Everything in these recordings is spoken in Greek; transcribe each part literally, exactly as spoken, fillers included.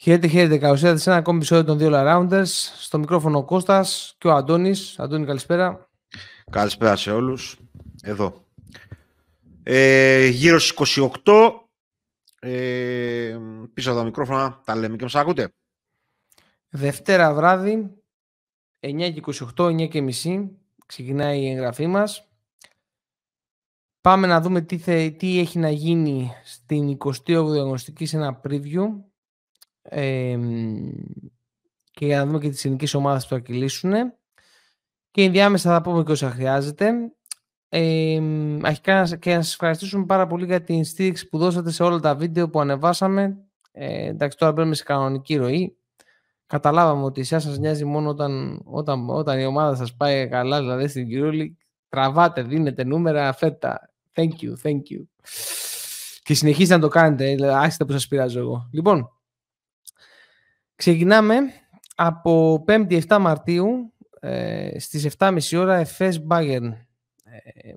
Χαίρετε, χαίρετε. Καλώς ήρθατε σε ένα ακόμη επεισόδιο των δύο All-Arounders. Στο μικρόφωνο ο Κώστας και ο Αντώνης. Αντώνη, καλησπέρα. Καλησπέρα σε όλους. Εδώ. Ε, γύρω στις είκοσι οκτώ. Ε, πίσω από τα μικρόφωνα τα λέμε και μας ακούτε. Δευτέρα βράδυ, εννιά και είκοσι οκτώ, εννιά και μισή. Ξεκινάει η εγγραφή μας. Πάμε να δούμε τι, θε, τι έχει να γίνει στην εικοστή όγδοη αγωνιστική σε ένα preview. Ε, και για να δούμε και τις ελληνικές ομάδες που θα κυλήσουν. Και ενδιάμεσα θα πούμε και όσα χρειάζεται. Ε, αρχικά και να σας ευχαριστήσουμε πάρα πολύ για την στήριξη που δώσατε σε όλα τα βίντεο που ανεβάσαμε. Ε, εντάξει, τώρα μπαίνουμε σε κανονική ροή. Καταλάβαμε ότι εσάς σας νοιάζει μόνο όταν, όταν, όταν η ομάδα σας πάει καλά, δηλαδή στην Euroleague. Τραβάτε, δίνετε νούμερα, φέτα. Thank you, thank you. Και συνεχίστε να το κάνετε, άσχετα που σας πειράζω εγώ. Λοιπόν, ξεκινάμε από πέμπτη επτά Μαρτίου ε, στις επτά και μισή ώρα Εφές Bayern. Ε,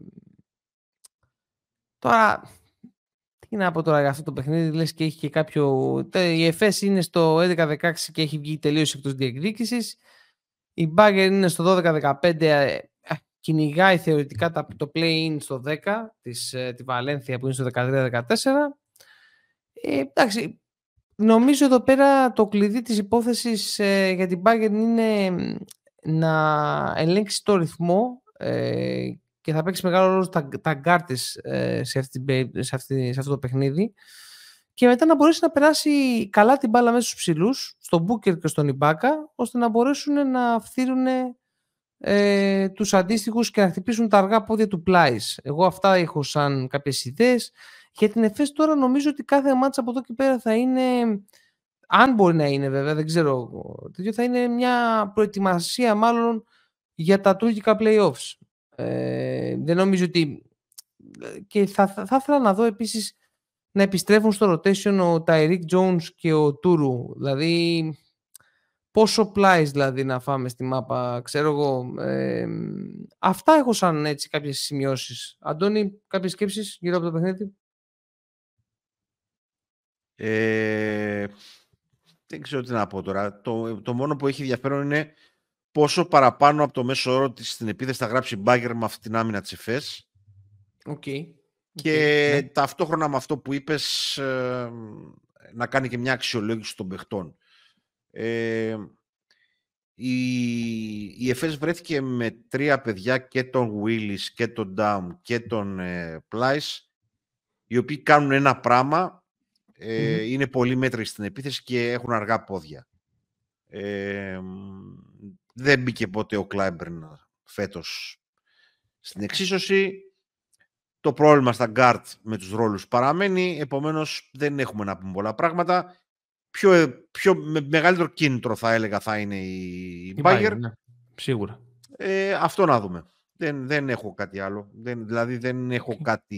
τώρα, τι να πω τώρα για αυτό το παιχνίδι, λες και έχει και κάποιο... Η Εφές είναι στο έντεκα δεκαέξι και έχει βγει τελείως εκτός διεκδίκησης. Η Bayern είναι στο δώδεκα δεκαπέντε, ε, κυνηγάει θεωρητικά το play-in στο δέκα, της, ε, τη Βαλένθια που είναι στο δεκατρία δεκατέσσερα. Ε, εντάξει, νομίζω εδώ πέρα το κλειδί της υπόθεσης ε, για την Bayern είναι να ελέγξει το ρυθμό ε, και θα παίξει μεγάλο ρόλο τα, τα γκάρ της ε, σε, αυτή, σε, αυτή, σε αυτό το παιχνίδι και μετά να μπορέσει να περάσει καλά την μπάλα μέσα στους ψηλούς, στον Booker και στον Ibaka, ώστε να μπορέσουν να φθείρουν ε, τους αντίστοιχους και να χτυπήσουν τα αργά πόδια του Plyce. Εγώ αυτά έχω σαν κάποιες ιδέες. Για την Εφές τώρα νομίζω ότι κάθε μάτσα από εδώ και πέρα θα είναι, αν μπορεί να είναι βέβαια, δεν ξέρω, θα είναι μια προετοιμασία μάλλον για τα τουρκικά play-offs. Ε, δεν νομίζω ότι... Και θα, θα, θα ήθελα να δω επίσης να επιστρέφουν στο rotation ο Tyreek Jones και ο Τούρου. Δηλαδή, πόσο Plyce δηλαδή να φάμε στη μάπα, ξέρω εγώ. Ε, αυτά έχω σαν έτσι κάποιες σημειώσεις. Αντώνη, κάποιες σκέψεις γύρω από το παιχνίδι? Ε, δεν ξέρω τι να πω τώρα. Το, το μόνο που έχει ενδιαφέρον είναι πόσο παραπάνω από το μέσο όρο της στην επίθεση θα γράψει Μπάγκερ με αυτή την άμυνα της Εφές. Okay. Και okay, ναι. ταυτόχρονα με αυτό που είπες ε, να κάνει και μια αξιολόγηση των παιχτών. Ε, η, η Εφές βρέθηκε με τρία παιδιά, και τον Willis και τον Down και τον ε, Plyce, οι οποίοι κάνουν ένα πράγμα, ε, mm-hmm. είναι πολύ μέτροι στην επίθεση και έχουν αργά πόδια. Ε, δεν μπήκε ποτέ ο Clyburn φέτος στην εξίσωση. Το πρόβλημα στα guard με τους ρόλους παραμένει, επομένως δεν έχουμε να πούμε πολλά πράγματα. Πιο, πιο με μεγαλύτερο κίνητρο θα έλεγα θα είναι η, η Bayern. Ναι. Σίγουρα. Ε, αυτό να δούμε. Δεν, δεν έχω κάτι άλλο. Δεν, δηλαδή δεν έχω okay. κάτι...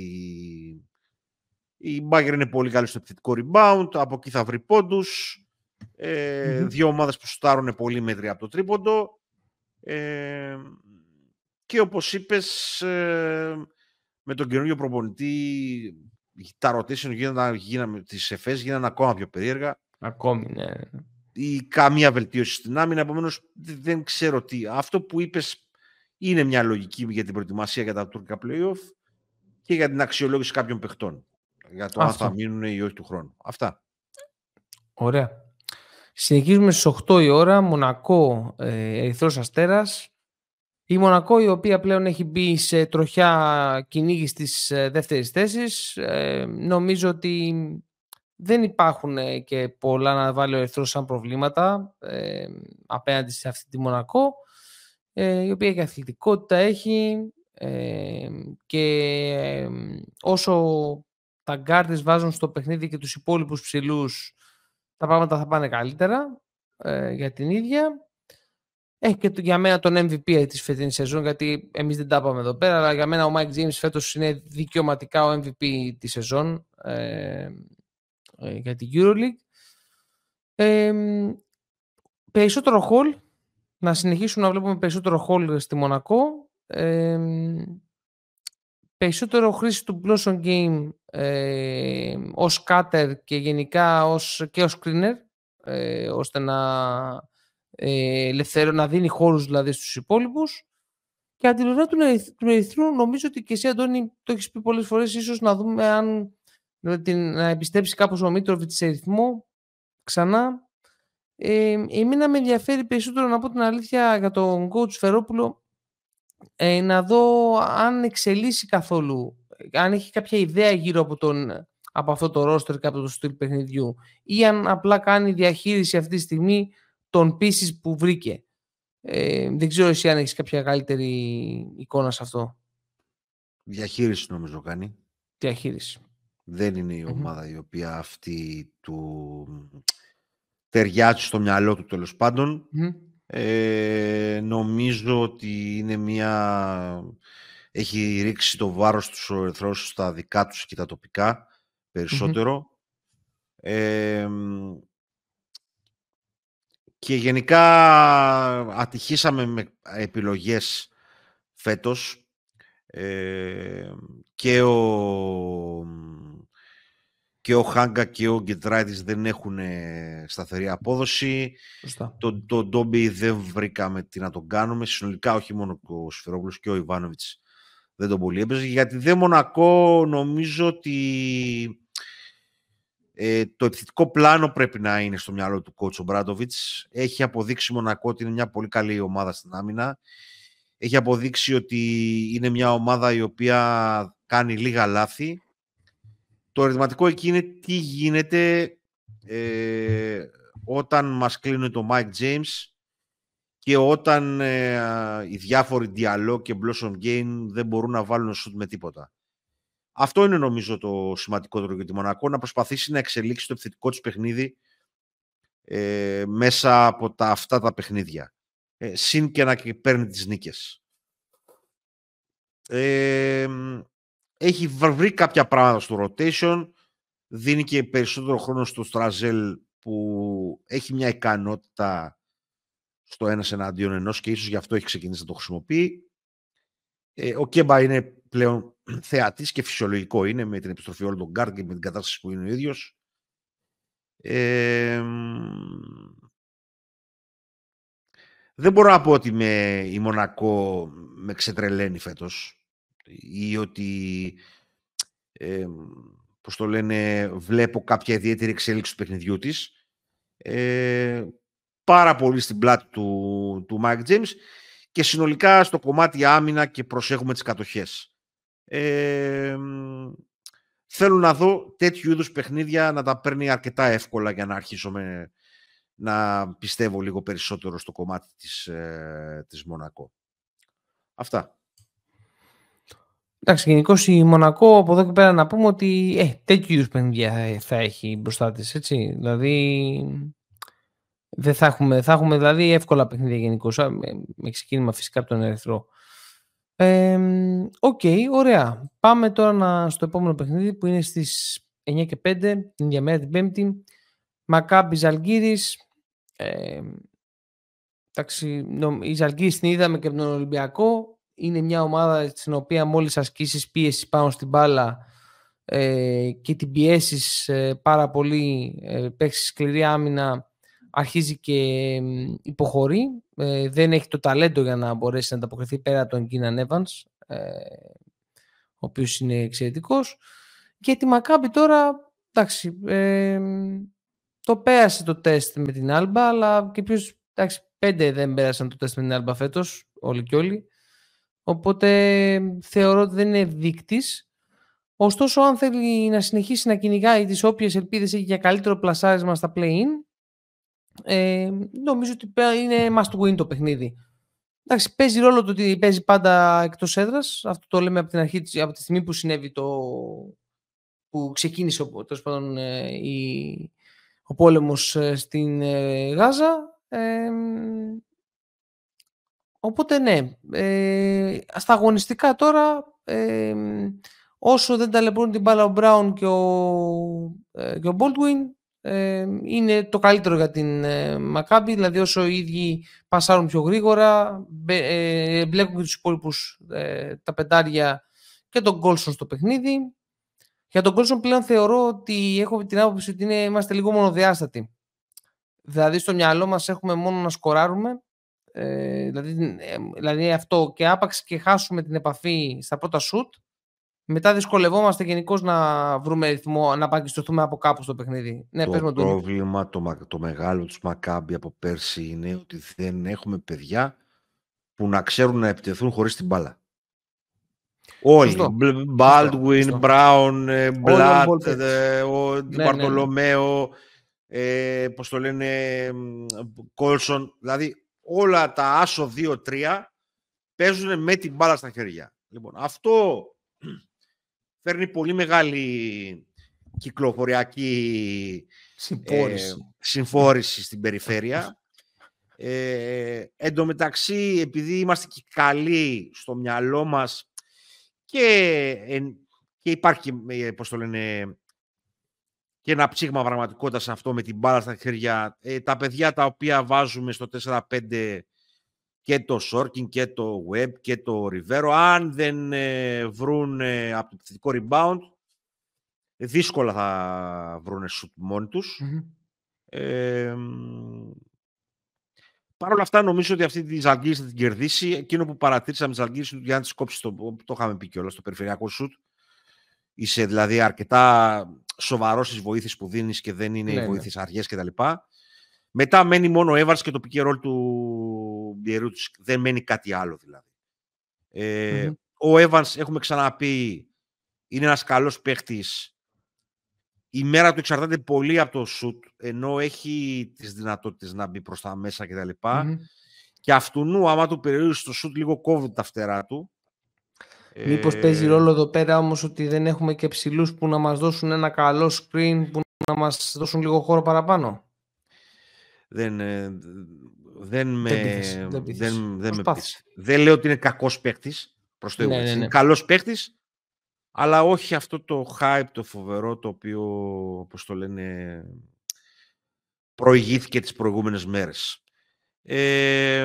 Η Bayern είναι πολύ καλή στο επιθετικό rebound, από εκεί θα βρει πόντους. Ε, mm-hmm. Δύο ομάδες που σουτάρουν πολύ μέτρια από το τρίποντο. Ε, και όπως είπες, ε, με τον καινούργιο προπονητή, τα rotation γίνανε, γίνανε, τις Εφές γίνανε ακόμα πιο περίεργα. Ακόμη, ναι. Ή καμία βελτίωση στην άμυνα, επομένως δεν ξέρω τι. Αυτό που είπες είναι μια λογική για την προετοιμασία για τα τουρκικά play-off και για την αξιολόγηση κάποιων παιχτών. Για το αυτό. Αν θα μείνουν ή όχι του χρόνου. Αυτά. Ωραία. Συνεχίζουμε στις οκτώ η ώρα, Μονακό, ε, Ερυθρός Αστέρας. Η Μονακό, η οποία πλέον έχει μπει σε τροχιά κυνήγης της ε, δεύτερης θέσης. Ε, νομίζω ότι δεν υπάρχουν ε, και πολλά να βάλει ο Ερυθρός σαν προβλήματα ε, απέναντι σε αυτή τη Μονακό, ε, η οποία και αθλητικότητα έχει ε, και ε, όσο τα γκάρτες βάζουν στο παιχνίδι και τους υπόλοιπους ψηλούς, τα πράγματα θα πάνε καλύτερα ε, για την ίδια. Έχει και για μένα τον εμ βι πι της φετινής σεζόν, γιατί εμείς δεν τα είπαμε εδώ πέρα, αλλά για μένα ο Mike James φέτος είναι δικαιωματικά ο εμ βι πι της σεζόν ε, ε, για την EuroLeague. Ε, περισσότερο haul, να συνεχίσουμε να βλέπουμε περισσότερο haul στη Μονακό. Ε, περισσότερο χρήση του Blossom Game ε, ως cutter και γενικά ως, και ως screener. ε, ώστε να, ε, ελευθερω, να δίνει χώρους δηλαδή στους υπόλοιπους. Και από την πλευρά του Ερυθρού, νομίζω ότι και εσύ, Αντώνη, το έχεις πει πολλές φορές, ίσως να δούμε αν να επιστρέψει κάπως ο Μίτροβιτς σε ρυθμό ξανά. Ε, εμένα με ενδιαφέρει περισσότερο, να πω την αλήθεια, για τον coach Φερόπουλο, ε, να δω αν εξελίσσει καθόλου, αν έχει κάποια ιδέα γύρω από, τον, από αυτό το roster και από το στυλ παιχνιδιού, ή αν απλά κάνει διαχείριση αυτή τη στιγμή των pieces που βρήκε. Ε, δεν ξέρω εσύ αν έχεις κάποια καλύτερη εικόνα σε αυτό. Διαχείριση νομίζω κάνει. Διαχείριση. Δεν είναι η ομάδα mm-hmm. η οποία αυτή του ταιριάζει στο μυαλό του, τέλος πάντων. Mm-hmm. Ε, νομίζω ότι είναι μια... έχει ρίξει το βάρος του ο Ερυθρός στα δικά τους και τα τοπικά περισσότερο. Mm-hmm. Ε, και γενικά ατυχήσαμε με επιλογές φέτος. Ε, και ο και ο Χάγκα και ο Γκετράιτης δεν έχουν σταθερή απόδοση. Τον το Ντόμπι δεν βρήκαμε τι να τον κάνουμε. Συνολικά όχι μόνο ο Σφερόπουλος και ο Ιβάνοβιτς δεν τον πολύ έπαιζε. Γιατί δε Μονακό νομίζω ότι ε, το επιθετικό πλάνο πρέπει να είναι στο μυαλό του coach ο Μπράντοβιτς. Έχει αποδείξει Μονακό ότι είναι μια πολύ καλή ομάδα στην άμυνα. Έχει αποδείξει ότι είναι μια ομάδα η οποία κάνει λίγα λάθη. Το ερωτηματικό εκεί είναι τι γίνεται ε, όταν μας κλείνουν το Mike James και όταν ε, οι διάφοροι Diallo και Blossom Game δεν μπορούν να βάλουν σουτ με τίποτα. Αυτό είναι νομίζω το σημαντικότερο για τη Μονακό, να προσπαθήσει να εξελίξει το επιθετικό της παιχνίδι ε, μέσα από τα, αυτά τα παιχνίδια. Ε, συν και να και παίρνει τις νίκες. Ε, έχει βρει κάποια πράγματα στο rotation, δίνει και περισσότερο χρόνο στο Στραζέλ που έχει μια ικανότητα στο ένας εναντίον ενός και ίσως γι' αυτό έχει ξεκινήσει να το χρησιμοποιεί. Ε, ο Κέμπα είναι πλέον θεατής και φυσιολογικό είναι με την επιστροφή όλων των γκάρντ και με την κατάσταση που είναι ο ίδιος. Ε, δεν μπορώ να πω ότι με, η Μονακό με ξετρελαίνει φέτος ή ότι ε, πώς το λένε, βλέπω κάποια ιδιαίτερη εξέλιξη του παιχνιδιού της. Ε, πάρα πολύ στην πλάτη του, του Mike James και συνολικά στο κομμάτι άμυνα και προσέχουμε τις κατοχές. Ε, θέλω να δω τέτοιου είδους παιχνίδια να τα παίρνει αρκετά εύκολα για να αρχίσω με, να πιστεύω λίγο περισσότερο στο κομμάτι της, ε, της Μονακό. Αυτά. Εντάξει, γενικώς η Μονακό από εδώ και πέρα να πούμε ότι ε, τέτοιου είδους παιχνίδια θα έχει μπροστά της, έτσι. Δηλαδή, δεν θα έχουμε, θα έχουμε δηλαδή εύκολα παιχνίδια γενικώς, με, με ξεκίνημα φυσικά από τον Ερυθρό. Οκ, okay, ωραία. Πάμε τώρα να, στο επόμενο παιχνίδι που είναι στις εννιά και πέντε, την ίδια μέρα την Πέμπτη. Μακάμπι Ζαλγκίρις. Ε, εντάξει, η Ζαλγκίρις την είδαμε και από τον Ολυμπιακό. Είναι μια ομάδα στην οποία μόλις ασκήσεις πίεση πάνω στην μπάλα ε, και την πιέσεις ε, πάρα πολύ, ε, παίξεις σκληρή άμυνα, αρχίζει και ε, υποχωρεί. Ε, δεν έχει το ταλέντο για να μπορέσει να ανταποκριθεί πέρα από τον Κίναν Έβανς, ε, ο οποίος είναι εξαιρετικός. Και τη Μακάμπι τώρα, εντάξει, ε, το πέρασε το τεστ με την Άλμπα, αλλά και ποιος, εντάξει, πέντε δεν πέρασαν το τεστ με την Άλμπα φέτος, όλοι και όλοι. Οπότε θεωρώ ότι δεν είναι δείκτης. Ωστόσο, αν θέλει να συνεχίσει να κυνηγάει τις όποιες ελπίδες έχει για καλύτερο πλασάρισμα στα play-in, ε, νομίζω ότι είναι must win το παιχνίδι. Εντάξει, παίζει ρόλο το ότι παίζει πάντα εκτός έδρας. Αυτό το λέμε από την αρχή, από τη στιγμή που συνέβη το... που ξεκίνησε τέλος πάντων, ε, η... ο πόλεμος ε, στην ε, Γάζα. Ε, Οπότε ναι, ε, στα αγωνιστικά τώρα, ε, όσο δεν ταλαιπωρούν την μπάλα ο Μπράουν και ο, ε, και ο Baldwin, ε, είναι το καλύτερο για την ε, Μακάμπι, δηλαδή όσο οι ίδιοι πασάρουν πιο γρήγορα, μπε, ε, μπλέκουν και τους υπόλοιπους ε, τα πεντάρια και τον Γκόλσον στο παιχνίδι. Για τον Γκόλσον πλέον θεωρώ ότι έχω την άποψη ότι είναι, είμαστε λίγο μονοδιάστατοι. Δηλαδή στο μυαλό μας έχουμε μόνο να σκοράρουμε, ε, δηλαδή, ε, δηλαδή αυτό και άπαξ και χάσουμε την επαφή στα πρώτα σουτ, μετά δυσκολευόμαστε γενικώς να βρούμε ρυθμό, να παγιστοθούμε από κάπου στο παιχνίδι. Ναι, το πες μου, πρόβλημα, το, το μεγάλο του Μακάμπι από πέρσι είναι ότι δεν έχουμε παιδιά που να ξέρουν να επιτεθούν χωρίς την μπάλα. Όλοι. Baldwin, Brown, Blatt, Μπαρτολομέο, πώς το λένε, Κόλσον. Δηλαδή όλα τα άσο δύο τρία παίζουν με την μπάλα στα χέρια. Λοιπόν, αυτό φέρνει πολύ μεγάλη κυκλοφοριακή συμφόρηση, ε, συμφόρηση στην περιφέρεια. Ε, εν τω μεταξύ, επειδή είμαστε και καλοί στο μυαλό μας και, ε, και υπάρχει, πώς το λένε, και ένα ψήγμα πραγματικότητα σε αυτό με την μπάλα στα χέρια, ε, τα παιδιά τα οποία βάζουμε στο τέσσερα πέντε και το Σόρκιν και το Web και το Ριβέρο, αν δεν ε, βρουν ε, από το επιθετικό rebound, δύσκολα θα βρουν shoot μόνοι τους. Mm-hmm. Ε, Παρ' όλα αυτά, νομίζω ότι αυτή τη Ζαλγκίρις θα την κερδίσει. Εκείνο που παρατήρησα με τη Ζαλγκίρις είναι για να τη κόψει, το, το είχαμε πει κιόλας, στο περιφερειακό σουτ. Είσαι δηλαδή αρκετά σοβαρός στις βοήθειες που δίνεις και δεν είναι ναι, οι βοήθειες ναι. αργές κτλ. Μετά μένει μόνο ο Evans και το pick and roll του Μπιερούτς. Δεν μένει κάτι άλλο δηλαδή. Ε, mm-hmm. Ο Evans, έχουμε ξαναπεί, είναι ένας καλός παίχτης. Η μέρα του εξαρτάται πολύ από το σουτ, ενώ έχει τις δυνατότητες να μπει προς τα μέσα κτλ. Mm-hmm. Και αυτού, άμα του περιορίσει το σουτ, λίγο κόβει τα φτερά του. Μήπως ε... παίζει ρόλο εδώ πέρα όμως ότι δεν έχουμε και ψηλούς που να μας δώσουν ένα καλό screen, που να μας δώσουν λίγο χώρο παραπάνω. Δεν, δεν με δεν, δεν, δεν, με δεν λέω ότι είναι κακός παίκτης, προς το ναι, ναι, ναι. Είναι καλός παίκτης, αλλά όχι αυτό το hype, το φοβερό, το οποίο, όπως το λένε, προηγήθηκε τις προηγούμενες μέρες. Ε,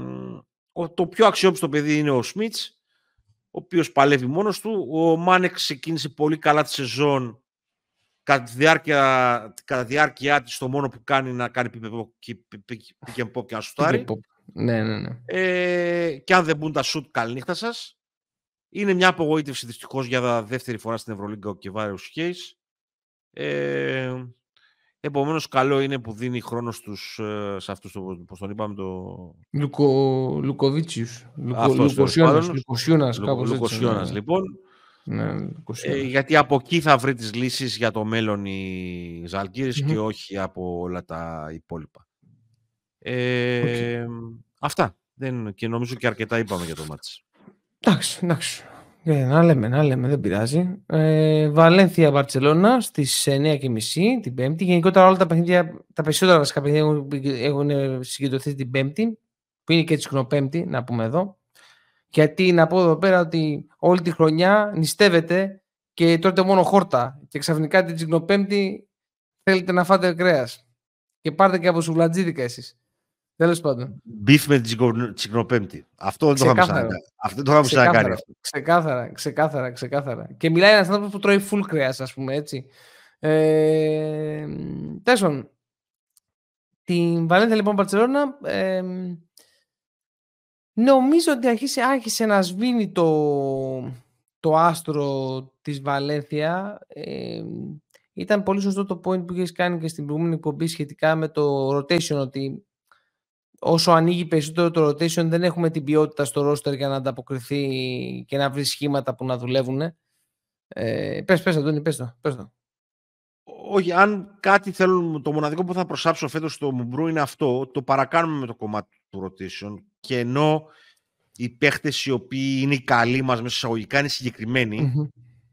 το πιο αξιόπιστο παιδί είναι ο Σμιτς, ο οποίος παλεύει μόνος του. Ο Μάνεκ ξεκίνησε πολύ καλά τη σεζόν. Κατά τη διάρκεια, κατά διάρκεια της, το μόνο που κάνει να κάνει pick and pop και να σουτάρει. Ναι, ναι, ναι. Ε, και αν δεν μπουν τα σουτ, καληνύχτα σας. Είναι μια απογοήτευση δυστυχώς για δεύτερη φορά στην Ευρωλίγκα ο Κεβάριος Χέις. Ε, επομένως, καλό είναι που δίνει χρόνο στους, σε αυτούς, πώς τον είπαμε, το... Λουκο... Λουκοβίτσιους. Λουκοσιώνας, Λουκοσιώνας, κάπως έτσι. Λουκοσιώνας, λοιπόν. Ναι, ε, γιατί από εκεί θα βρει τις λύσεις για το μέλλον η Ζαλγκίρις mm-hmm. και όχι από όλα τα υπόλοιπα. Ε, okay. Αυτά. Δεν, και νομίζω και αρκετά είπαμε για το μάτς. Εντάξει, εντάξει. Ε, να λέμε, να λέμε, δεν πειράζει. Ε, Βαλένθια Μπαρτσελώνα στις εννιά και μισή την Πέμπτη. Γενικότερα όλα τα παιχνίδια, τα περισσότερα βασικά παιχνίδια έχουν συγκεντρωθεί την Πέμπτη, που είναι και τη Σκηνοπέμπτη, να πούμε εδώ. Γιατί να πω εδώ πέρα ότι όλη τη χρονιά νηστεύετε και τρώτε μόνο χόρτα. Και ξαφνικά την Τσικνοπέμπτη θέλετε να φάτε κρέας. Και πάρτε και από σουβλατζίδικα εσείς. Τέλος πάντων. Μπιφ με την Τσικνοπέμπτη. Αυτό δεν το είχαμε ξανακάνει. Αυτό δεν το είχαμε ξανακάνει. Ξεκάθαρα, ξεκάθαρα, ξεκάθαρα. Και μιλάει ένας άνθρωπος που τρώει full κρέας, ας πούμε έτσι. Ε, Τέσσον. Την Βαλένθια λοιπόν Μπαρτσελώνα. Ε, Νομίζω ότι άρχισε, άρχισε να σβήνει το, το άστρο της Βαλένθια. Ε, ήταν πολύ σωστό το point που είχες κάνει και στην προηγούμενη εκπομπή σχετικά με το rotation, ότι όσο ανοίγει περισσότερο το rotation δεν έχουμε την ποιότητα στο roster για να ανταποκριθεί και να βρει σχήματα που να δουλεύουν. Ε, πες, πες, Αντώνη, πες το, πες το. Όχι, αν κάτι θέλουν, το μοναδικό που θα προσάψω φέτος στο Μουμπρού είναι αυτό, το παρακάνουμε με το κομμάτι του rotation, και ενώ οι παίχτες οι οποίοι είναι οι καλοί μας μέσα εισαγωγικά είναι συγκεκριμένοι, mm-hmm.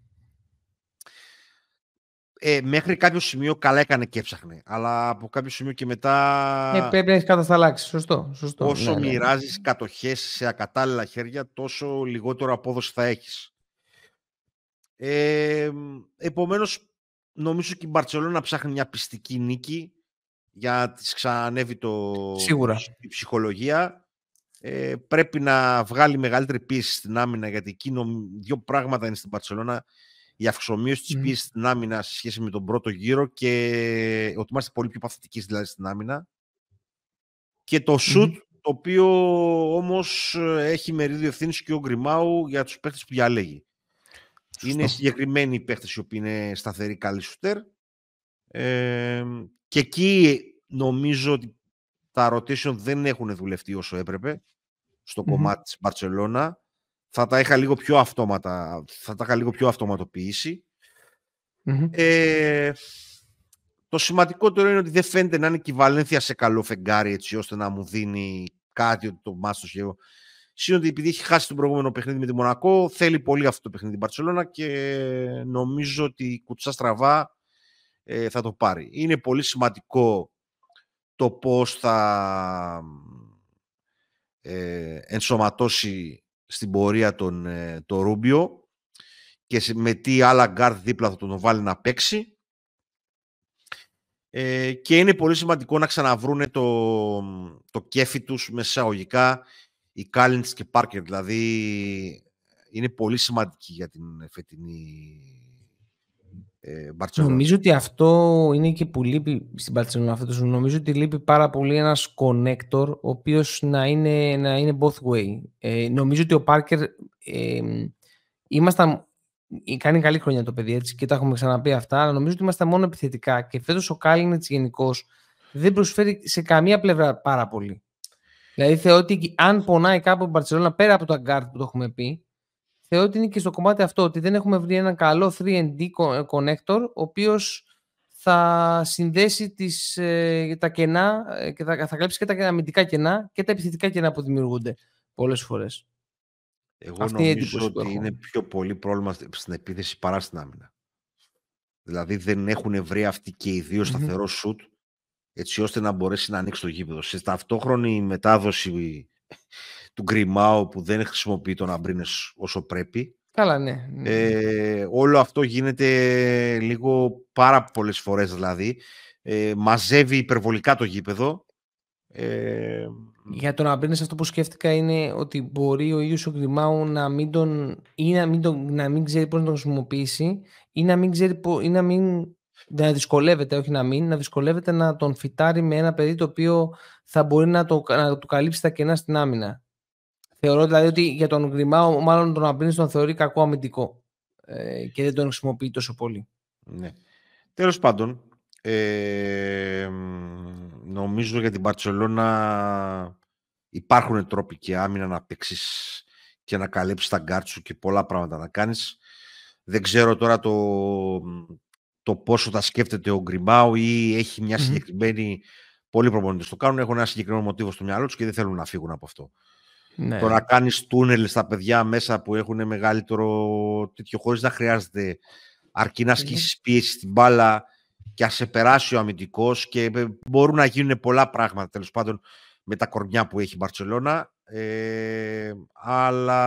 ε, μέχρι κάποιο σημείο καλά έκανε και έψαχνε, αλλά από κάποιο σημείο και μετά ε, πρέπει να έχεις κατασταλάξει, σωστό, σωστό. Όσο ναι, ναι. μοιράζεις κατοχές σε ακατάλληλα χέρια, τόσο λιγότερο απόδοση θα έχεις. Ε, επομένως, νομίζω και η Μπαρτσελώνα ψάχνει μια πιστική νίκη για να της ξανανεύει το... Σίγουρα. η ψυχολογία. Ε, πρέπει να βγάλει μεγαλύτερη πίεση στην άμυνα, γιατί εκείνο δύο πράγματα είναι στην Μπαρτσελώνα. η αυξομοίωση της Mm. πίεσης στην άμυνα σε σχέση με τον πρώτο γύρο και ότι είμαστε πολύ πιο παθητικοί δηλαδή στην άμυνα. Και το σουτ, Mm-hmm. το οποίο όμως έχει μερίδιο ευθύνης και ο Γκριμάου για τους παίχτες που διαλέγει. Σωστό. Είναι συγκεκριμένοι οι παίχτες οι οποίοι είναι σταθεροί καλοί σουτέρ. Ε, και εκεί νομίζω ότι τα rotation δεν έχουν δουλευτεί όσο έπρεπε στο mm-hmm. κομμάτι της Μπαρτσελώνα. Θα τα είχα λίγο πιο αυτόματα, θα τα είχα λίγο πιο αυτοματοποιήσει. Mm-hmm. Ε, το σημαντικότερο είναι ότι δεν φαίνεται να είναι και η Βαλένθια σε καλό φεγγάρι έτσι ώστε να μου δίνει κάτι ότι το μάτς το σχέδιο. Σύνοτι επειδή έχει χάσει το προηγούμενο παιχνίδι με τη Μονακό, θέλει πολύ αυτό το παιχνίδι την Μπαρτσελώνα και νομίζω ότι κουτσά στραβά ε, θα το πάρει. Είναι πολύ σημαντικό το πώς θα ε, ενσωματώσει στην πορεία τον, ε, το Ρούμπιο και με τι άλλα γκάρτ δίπλα θα τον βάλει να παίξει. Ε, και είναι πολύ σημαντικό να ξαναβρούνε το, το κέφι τους με εισαγωγικά οι Κάλινς και Πάρκερ. Δηλαδή είναι πολύ σημαντική για την φετινή ε, Μπαρτσελόνα. Νομίζω ότι αυτό είναι και που λείπει στην Μπαρτσελόνα φέτος. Νομίζω ότι λείπει πάρα πολύ ένας connector ο οποίος να είναι, να είναι both way. Ε, νομίζω ότι ο Πάρκερ ε, ήμασταν... Κάνει καλή χρονιά το παιδί έτσι και τα έχουμε ξαναπεί αυτά, αλλά νομίζω ότι είμαστε μόνο επιθετικά και φέτος ο Κάλινετς γενικώς δεν προσφέρει σε καμία πλευρά πάρα πολύ. Δηλαδή θεωρώ ότι αν πονάει κάπου η Μπαρτσελόνα πέρα από το αγκάρτ που το έχουμε πει, θεωρώ ότι είναι και στο κομμάτι αυτό ότι δεν έχουμε βρει έναν καλό θρι εν ντι connector ο οποίος θα συνδέσει τις, ε, τα κενά και θα, θα καλύψει και τα αμυντικά κενά και τα επιθετικά κενά που δημιουργούνται πολλές φορές. Εγώ αυτή νομίζω ότι είναι πιο πολύ πρόβλημα στην επίθεση παρά στην άμυνα. Δηλαδή δεν έχουν βρει αυτοί και οι δύο mm-hmm. σταθερό σουτ έτσι ώστε να μπορέσει να ανοίξει το γήπεδο. Σε ταυτόχρονη μετάδοση του Γκριμάου που δεν χρησιμοποιεί τον Αμπρίνες όσο πρέπει. Καλά, ναι. Ε, όλο αυτό γίνεται λίγο πάρα πολλές φορές δηλαδή. Ε, μαζεύει υπερβολικά το γήπεδο. Ε, Για τον Αμπρίνες αυτό που σκέφτηκα είναι ότι μπορεί ο ίδιος ο Γκριμάου να μην τον ή να μην, τον, να μην ξέρει πώς να τον χρησιμοποιήσει ή να μην ξέρει πώς, ή να μην να δυσκολεύεται, όχι να μην, να δυσκολεύεται να τον φυτάρει με ένα παιδί το οποίο θα μπορεί να, το, να του καλύψει τα κενά στην άμυνα. Θεωρώ δηλαδή ότι για τον Γκριμάου μάλλον τον Αμπρίνες τον θεωρεί κακό αμυντικό ε, και δεν τον χρησιμοποιεί τόσο πολύ. Ναι. Τέλος πάντων, Ε, νομίζω για την Μπαρτσελώνα υπάρχουν τρόποι και άμυνα να παίξεις και να καλύψεις τα γκάρτ σου και πολλά πράγματα να κάνεις. Δεν ξέρω τώρα το, το πόσο τα σκέφτεται ο Γκριμάου ή έχει μια συγκεκριμένη... Mm-hmm. Πολλοί προπονητές το κάνουν, έχουν ένα συγκεκριμένο μοτίβο στο μυαλό τους και δεν θέλουν να φύγουν από αυτό. Ναι. Το να κάνεις τούνελ στα παιδιά μέσα που έχουν μεγαλύτερο τέτοιο χωρίς να χρειάζεται αρκεί να ασκήσεις mm-hmm. πίεση στην μπάλα και ας σε περάσει ο αμυντικός και μπορούν να γίνουν πολλά πράγματα τέλος πάντων με τα κορμιά που έχει η Μπαρτσελώνα ε, αλλά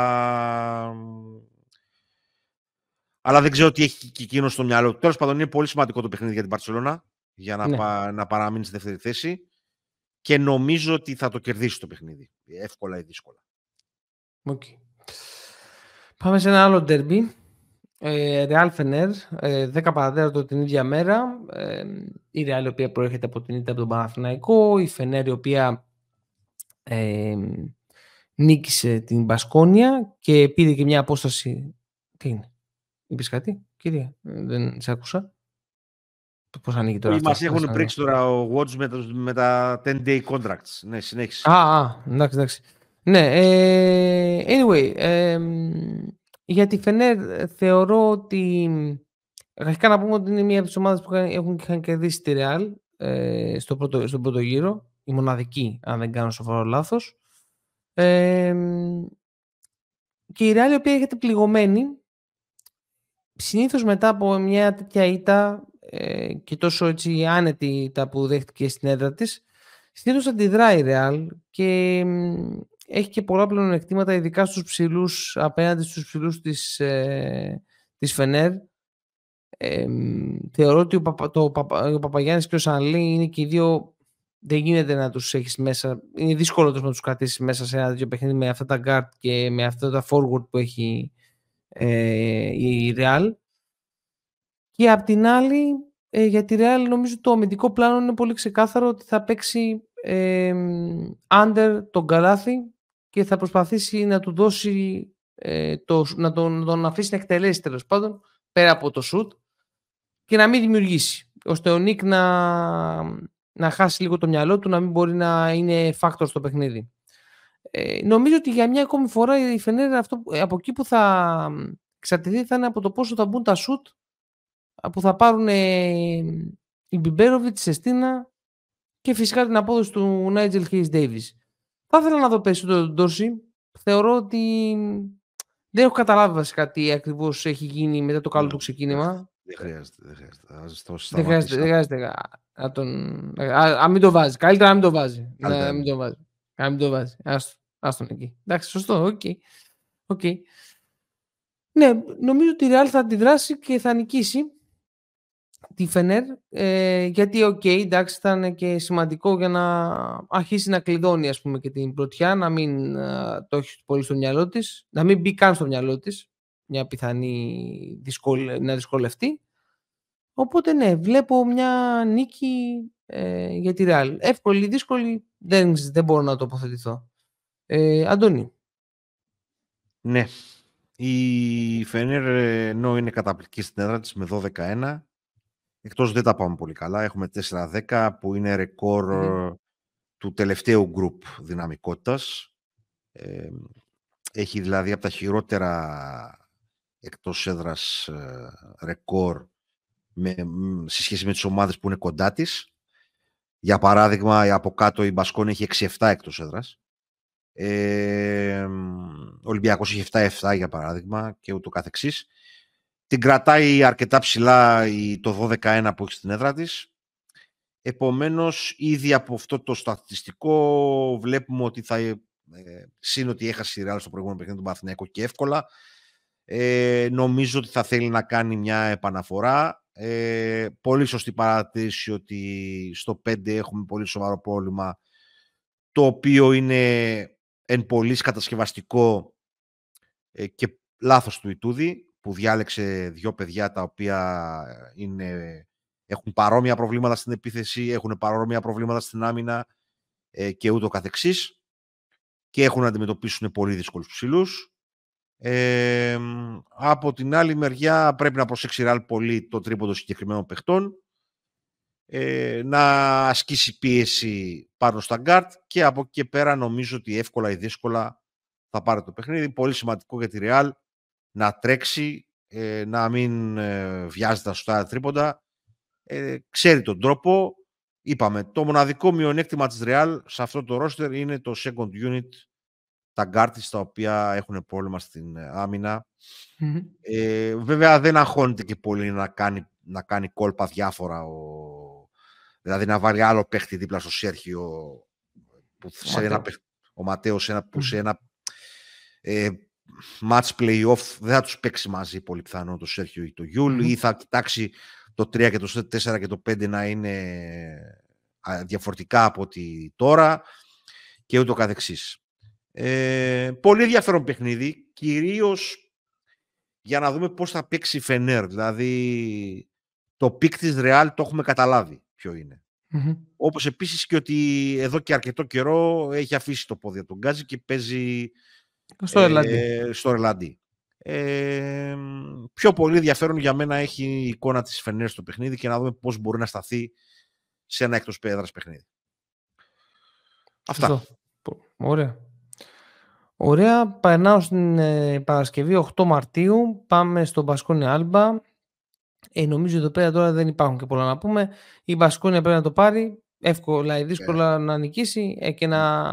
αλλά δεν ξέρω τι έχει και εκείνο στο μυαλό. Τέλος πάντων είναι πολύ σημαντικό το παιχνίδι για την Μπαρτσελώνα για να, ναι. πα, να παραμείνει στη δεύτερη θέση και νομίζω ότι θα το κερδίσει το παιχνίδι εύκολα ή δύσκολα. Okay. Πάμε σε ένα άλλο ντερμπι. Real Fener, δέκα παρατέταρτο την ίδια μέρα. Ε, η Real η οποία προέρχεται από την ήττα από τον Παναθηναϊκό, η Fener η οποία ε, νίκησε την Μπασκόνια και πήρε και μια απόσταση. Τι είναι, είπες κάτι, κυρία, δεν σε άκουσα. Πώς ανοίγει τώρα αυτό. Μας έχουν πρίξει τώρα ο Watch με, με τα ten day contracts. Ναι, συνέχισε. Α, α, εντάξει, εντάξει. Ναι, ε, anyway, ε, για τη Fener θεωρώ ότι αρχικά να πούμε ότι είναι μία από τις ομάδες που έχουν, είχαν κερδίσει τη Real ε, στο πρώτο, στον πρώτο γύρο, η μοναδική αν δεν κάνω σοβαρό λάθος ε, και η Real η οποία έχετε πληγωμένη συνήθως μετά από μια τέτοια ήττα ε, και τόσο έτσι άνετη ήττα που δέχτηκε στην έδρα της συνήθως αντιδράει η Real και έχει και πολλά πλεονεκτήματα ειδικά στους ψηλούς απέναντι στους ψηλούς της, ε, της Fener. Ε, θεωρώ ότι ο, Παπα, το, ο Παπαγιάννης και ο Σανλή είναι και οι δύο, δεν γίνεται να τους έχεις μέσα, είναι δύσκολο να τους κρατήσεις μέσα σε ένα τέτοιο παιχνίδι με αυτά τα guard και με αυτά τα forward που έχει ε, η Real. Και απ' την άλλη, ε, για τη Real νομίζω το αμυντικό πλάνο είναι πολύ ξεκάθαρο ότι θα παίξει ε, under τον Καλάθι και θα προσπαθήσει να του δώσει, ε, το, να, τον, να τον αφήσει να εκτελέσει τέλος πάντων, πέρα από το shoot και να μην δημιουργήσει, ώστε ο Νίκ να, να χάσει λίγο το μυαλό του, να μην μπορεί να είναι factor στο παιχνίδι. Ε, νομίζω ότι για μια ακόμη φορά η Φενέρ αυτό, από εκεί που θα εξαρτηθεί θα είναι από το πόσο θα μπουν τα shoot που θα πάρουν ε, η Μπιμπέροβιτ, η Σεστίνα και φυσικά την απόδοση του Νάιτζελ Χέις Ντέιβις. Θα ήθελα να δω περισσότερο τον Ντόρση. Θεωρώ ότι δεν έχω καταλάβει βασικά τι ακριβώς έχει γίνει μετά το καλό του ξεκίνημα. Δεν χρειάζεται. Δεν χρειάζεται. Δεν χρειάζεται, δεν χρειάζεται να τον... Α, μην το βάζει. Καλύτερα να μην το βάζει. Να μην το βάζει. Να μην το βάζει. Ας τον εκεί. Εντάξει, σωστό. Οκ. Okay. Okay. Ναι, νομίζω ότι η Real θα αντιδράσει και θα νικήσει τη Φενέρ, ε, γιατί οκ, okay, εντάξει, θα είναι και σημαντικό για να αρχίσει να κλειδώνει, ας πούμε, και την πρωτιά, να μην α, το έχει πολύ στο μυαλό της, να μην μπει καν στο μυαλό της, μια πιθανή δυσκολ... να δυσκολευτεί. Οπότε ναι, βλέπω μια νίκη ε, για τη Real. Εύκολη, δύσκολη, δεν, δεν μπορώ να τοποθετηθώ. Ε, Αντώνη. Ναι, η Φενέρ ενώ είναι καταπληκτική στην έδρα της με δώδεκα ένα, εκτός δεν τα πάμε πολύ καλά. Έχουμε τέσσερα δέκα που είναι ρεκόρ mm-hmm. του τελευταίου γκρουπ δυναμικότητας. Ε, έχει δηλαδή από τα χειρότερα εκτός έδρας ε, ρεκόρ με, σε σχέση με τις ομάδες που είναι κοντά της. Για παράδειγμα, από κάτω η Μπασκόνη έχει έξι επτά εκτός έδρας. Ε, ο Ολυμπιακός έχει επτά επτά για παράδειγμα και ούτω καθεξής. Την κρατάει αρκετά ψηλά το δώδεκα ένα που έχει στην έδρα της. Επομένως, ήδη από αυτό το στατιστικό βλέπουμε ότι θα ε, σύν ότι έχασε η Real στο προηγούμενο παιχνίδι του Παναθηναϊκού και εύκολα. Ε, νομίζω ότι θα θέλει να κάνει μια επαναφορά. Ε, πολύ σωστή παρατήρηση ότι στο πέντε έχουμε πολύ σοβαρό πρόβλημα, το οποίο είναι εν πολλοίς κατασκευαστικό ε, και λάθος του Ιτούδη, που διάλεξε δύο παιδιά τα οποία είναι, έχουν παρόμοια προβλήματα στην επίθεση, έχουν παρόμοια προβλήματα στην άμυνα ε, και ούτω καθεξής, και έχουν να αντιμετωπίσουν πολύ δύσκολους ψηλούς. Ε, από την άλλη μεριά πρέπει να προσέξει η Real πολύ το τρίποντο συγκεκριμένων παιχτών, ε, να ασκήσει πίεση πάνω στα γκάρτ και από εκεί και πέρα νομίζω ότι εύκολα ή δύσκολα θα πάρει το παιχνίδι. Πολύ σημαντικό για τη Real να τρέξει, ε, να μην ε, βιάζει τα σωστά τρίποντα. Ε, ξέρει τον τρόπο. Είπαμε, το μοναδικό μειονέκτημα της Real σε αυτό το roster είναι το second unit, τα γκάρτις τα οποία έχουν πρόβλημα στην άμυνα. Mm-hmm. Ε, βέβαια δεν αγχώνεται και πολύ να κάνει, να κάνει κόλπα διάφορα, ο... δηλαδή να βάλει άλλο παίχτη δίπλα στο Σέρχιο, που σε ένα, ο Ματέος ένα, που mm-hmm. σε ένα ε, match play-off δεν θα τους παίξει μαζί πολύ πιθανό το Σέρχιο ή το Γιούλ, mm-hmm. ή θα κοιτάξει το τρία και το τέσσερα και το πέντε να είναι διαφορετικά από ότι τώρα και ούτω καθεξής. Ε, πολύ ενδιαφέρον παιχνίδι, κυρίως για να δούμε πώς θα παίξει η Φενέρ. Δηλαδή το πικ της Real το έχουμε καταλάβει ποιο είναι. Mm-hmm. Όπως επίσης και ότι εδώ και αρκετό καιρό έχει αφήσει το πόδι του Γκάζι και παίζει στο Ρελαντί. Ε, ε, πιο πολύ ενδιαφέρον για μένα έχει η εικόνα της Φενέρ στο παιχνίδι και να δούμε πώς μπορεί να σταθεί σε ένα εκτός έδρας παιχνίδι. Αυτά. Αυτό. Ωραία. Ωραία, περνάω στην ε, Παρασκευή οκτώ Μαρτίου, πάμε στο Μπασκόνια Άλμπα. Ε, νομίζω εδώ πέρα τώρα δεν υπάρχουν και πολλά να πούμε. Η Μπασκόνια πρέπει να το πάρει, εύκολα ή δύσκολα yeah. να νικήσει ε, και να,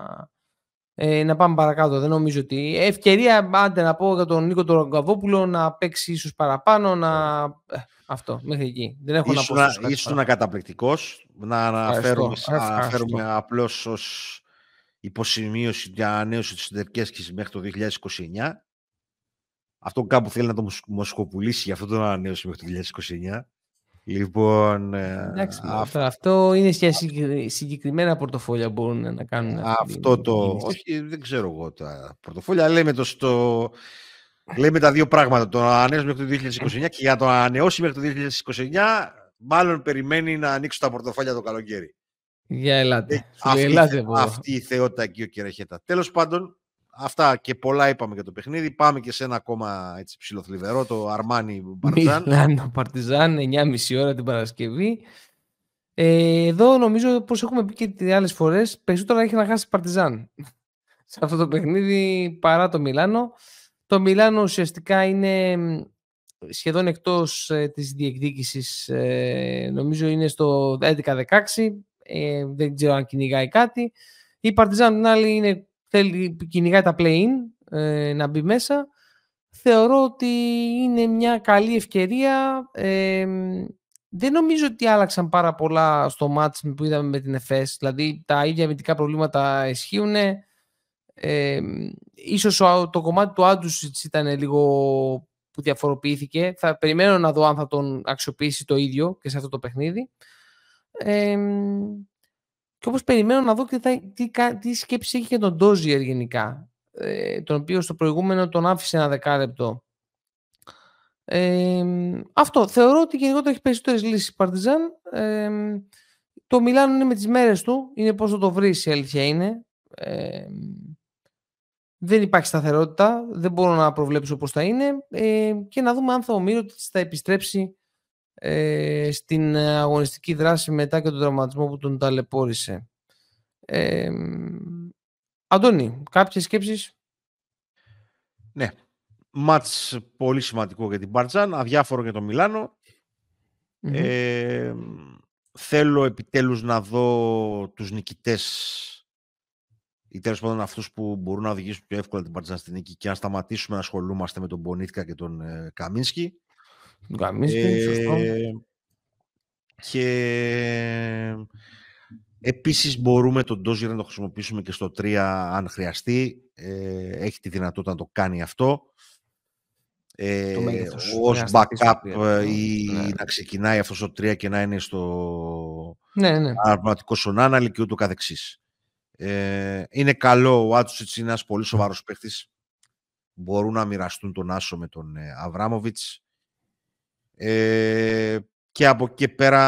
ε, να πάμε παρακάτω. Δεν νομίζω ότι ευκαιρία, άντε να πω για τον Νίκο τον Ρογκαβόπουλο, να παίξει ίσως παραπάνω, να... Ε, αυτό, μέχρι εκεί. Δεν έχω ήσουν, να πω. Ήσουν καταπληκτικός, να αναφέρουμε, αναφέρουμε απλώς ως υποσημείωση για ανανέωση της συντερκέσκης μέχρι το δύο χιλιάδες είκοσι εννιά. Αυτό κάπου θέλει να το μοσχοπουλήσει, για αυτό το ανανέωση μέχρι το δύο χιλιάδες είκοσι εννιά. Λοιπόν, εντάξει, αυτό, αυτό είναι για συγκεκριμένα πορτοφόλια μπορούν να κάνουν. Αυτό το, όχι, δεν ξέρω εγώ τα πορτοφόλια, λέμε το στο, Λέμε τα δύο πράγματα. Το να ανανεώσει μέχρι το δύο χιλιάδες είκοσι εννιά και για το να ανανεώσει μέχρι το δύο χιλιάδες είκοσι εννιά, μάλλον περιμένει να ανοίξει τα πορτοφόλια το καλοκαίρι. Για ελάτε. Ε, Σου λέει, αυτή, ελάτε από εδώ. αυτή η θεότητα εκεί ο Κερεχέτα. Τέλος πάντων, αυτά και πολλά είπαμε για το παιχνίδι. Πάμε και σε ένα ακόμα έτσι, ψιλοθλιβερό, το Αρμάνι Παρτιζάν. Μιλάνο Παρτιζάν, εννιά και μισή ώρα την Παρασκευή. Ε, εδώ νομίζω πως έχουμε πει και άλλες φορές, περισσότερο έχει να χάσει Παρτιζάν σε αυτό το παιχνίδι παρά το Μιλάνο. Το Μιλάνο ουσιαστικά είναι σχεδόν εκτός ε, της διεκδίκησης, ε, νομίζω είναι στο έντεκα δεκαέξι, ε, δεν ξέρω αν κυνηγάει κάτι. Η Παρτιζάν την άλλη είναι, θέλει, κυνηγάει τα play-in, ε, να μπει μέσα. Θεωρώ ότι είναι μια καλή ευκαιρία. Ε, δεν νομίζω ότι άλλαξαν πάρα πολλά στο μάτς που είδαμε με την ΕΦΕΣ. Δηλαδή τα ίδια αμυντικά προβλήματα ισχύουν. Ε, ίσως το κομμάτι του Άντουσιτς ήταν λίγο που διαφοροποιήθηκε. Θα περιμένω να δω αν θα τον αξιοποιήσει το ίδιο και σε αυτό το παιχνίδι. Ε, και όπως περιμένω να δω και θα, τι, τι σκέψη έχει για τον Ντόζιερ γενικά, ε, τον οποίο στο προηγούμενο τον άφησε ένα δεκάλεπτο. Ε, αυτό. Θεωρώ ότι γενικότερα έχει περισσότερες λύσεις η Παρτιζάν. Ε, το Μιλάνο είναι με τις μέρες του. Είναι πώς θα το βρεις, η αλήθεια είναι. Ε, δεν υπάρχει σταθερότητα. Δεν μπορώ να προβλέψω πώς θα είναι. Ε, και να δούμε αν θα ο Μύρωτιτς θα επιστρέψει ε, στην αγωνιστική δράση μετά και τον τραυματισμό που τον ταλαιπώρησε. Ε, Αντώνη, κάποιες σκέψεις? Ναι. Μάτς πολύ σημαντικό για την Παρτιζάν, αδιάφορο για το Μιλάνο. Mm-hmm. Ε, θέλω επιτέλους να δω τους νικητές ή τέλος πάντων αυτούς που μπορούν να οδηγήσουν πιο εύκολα την Παρτιζάν στην νίκη και να σταματήσουμε να ασχολούμαστε με τον Μπονίτκα και τον ε, Καμίνσκι. Καμίνσκι, ε, σωστό. Και επίσης μπορούμε τον Ντόζιερ να το χρησιμοποιήσουμε και στο τρία αν χρειαστεί. Ε, έχει τη δυνατότητα να το κάνει αυτό. Ε, ως backup ή ναι. να ξεκινάει αυτό στο τρία και να είναι στο ναι, ναι. πραγματικό σονάναλι και ούτω καθεξής. Ε, είναι καλό, ο Άτσουτσιτς είναι ένας πολύ σοβαρός παίχτης. Μπορούν να μοιραστούν τον Άσο με τον ε, Αβράμοβιτς. Ε, και από εκεί πέρα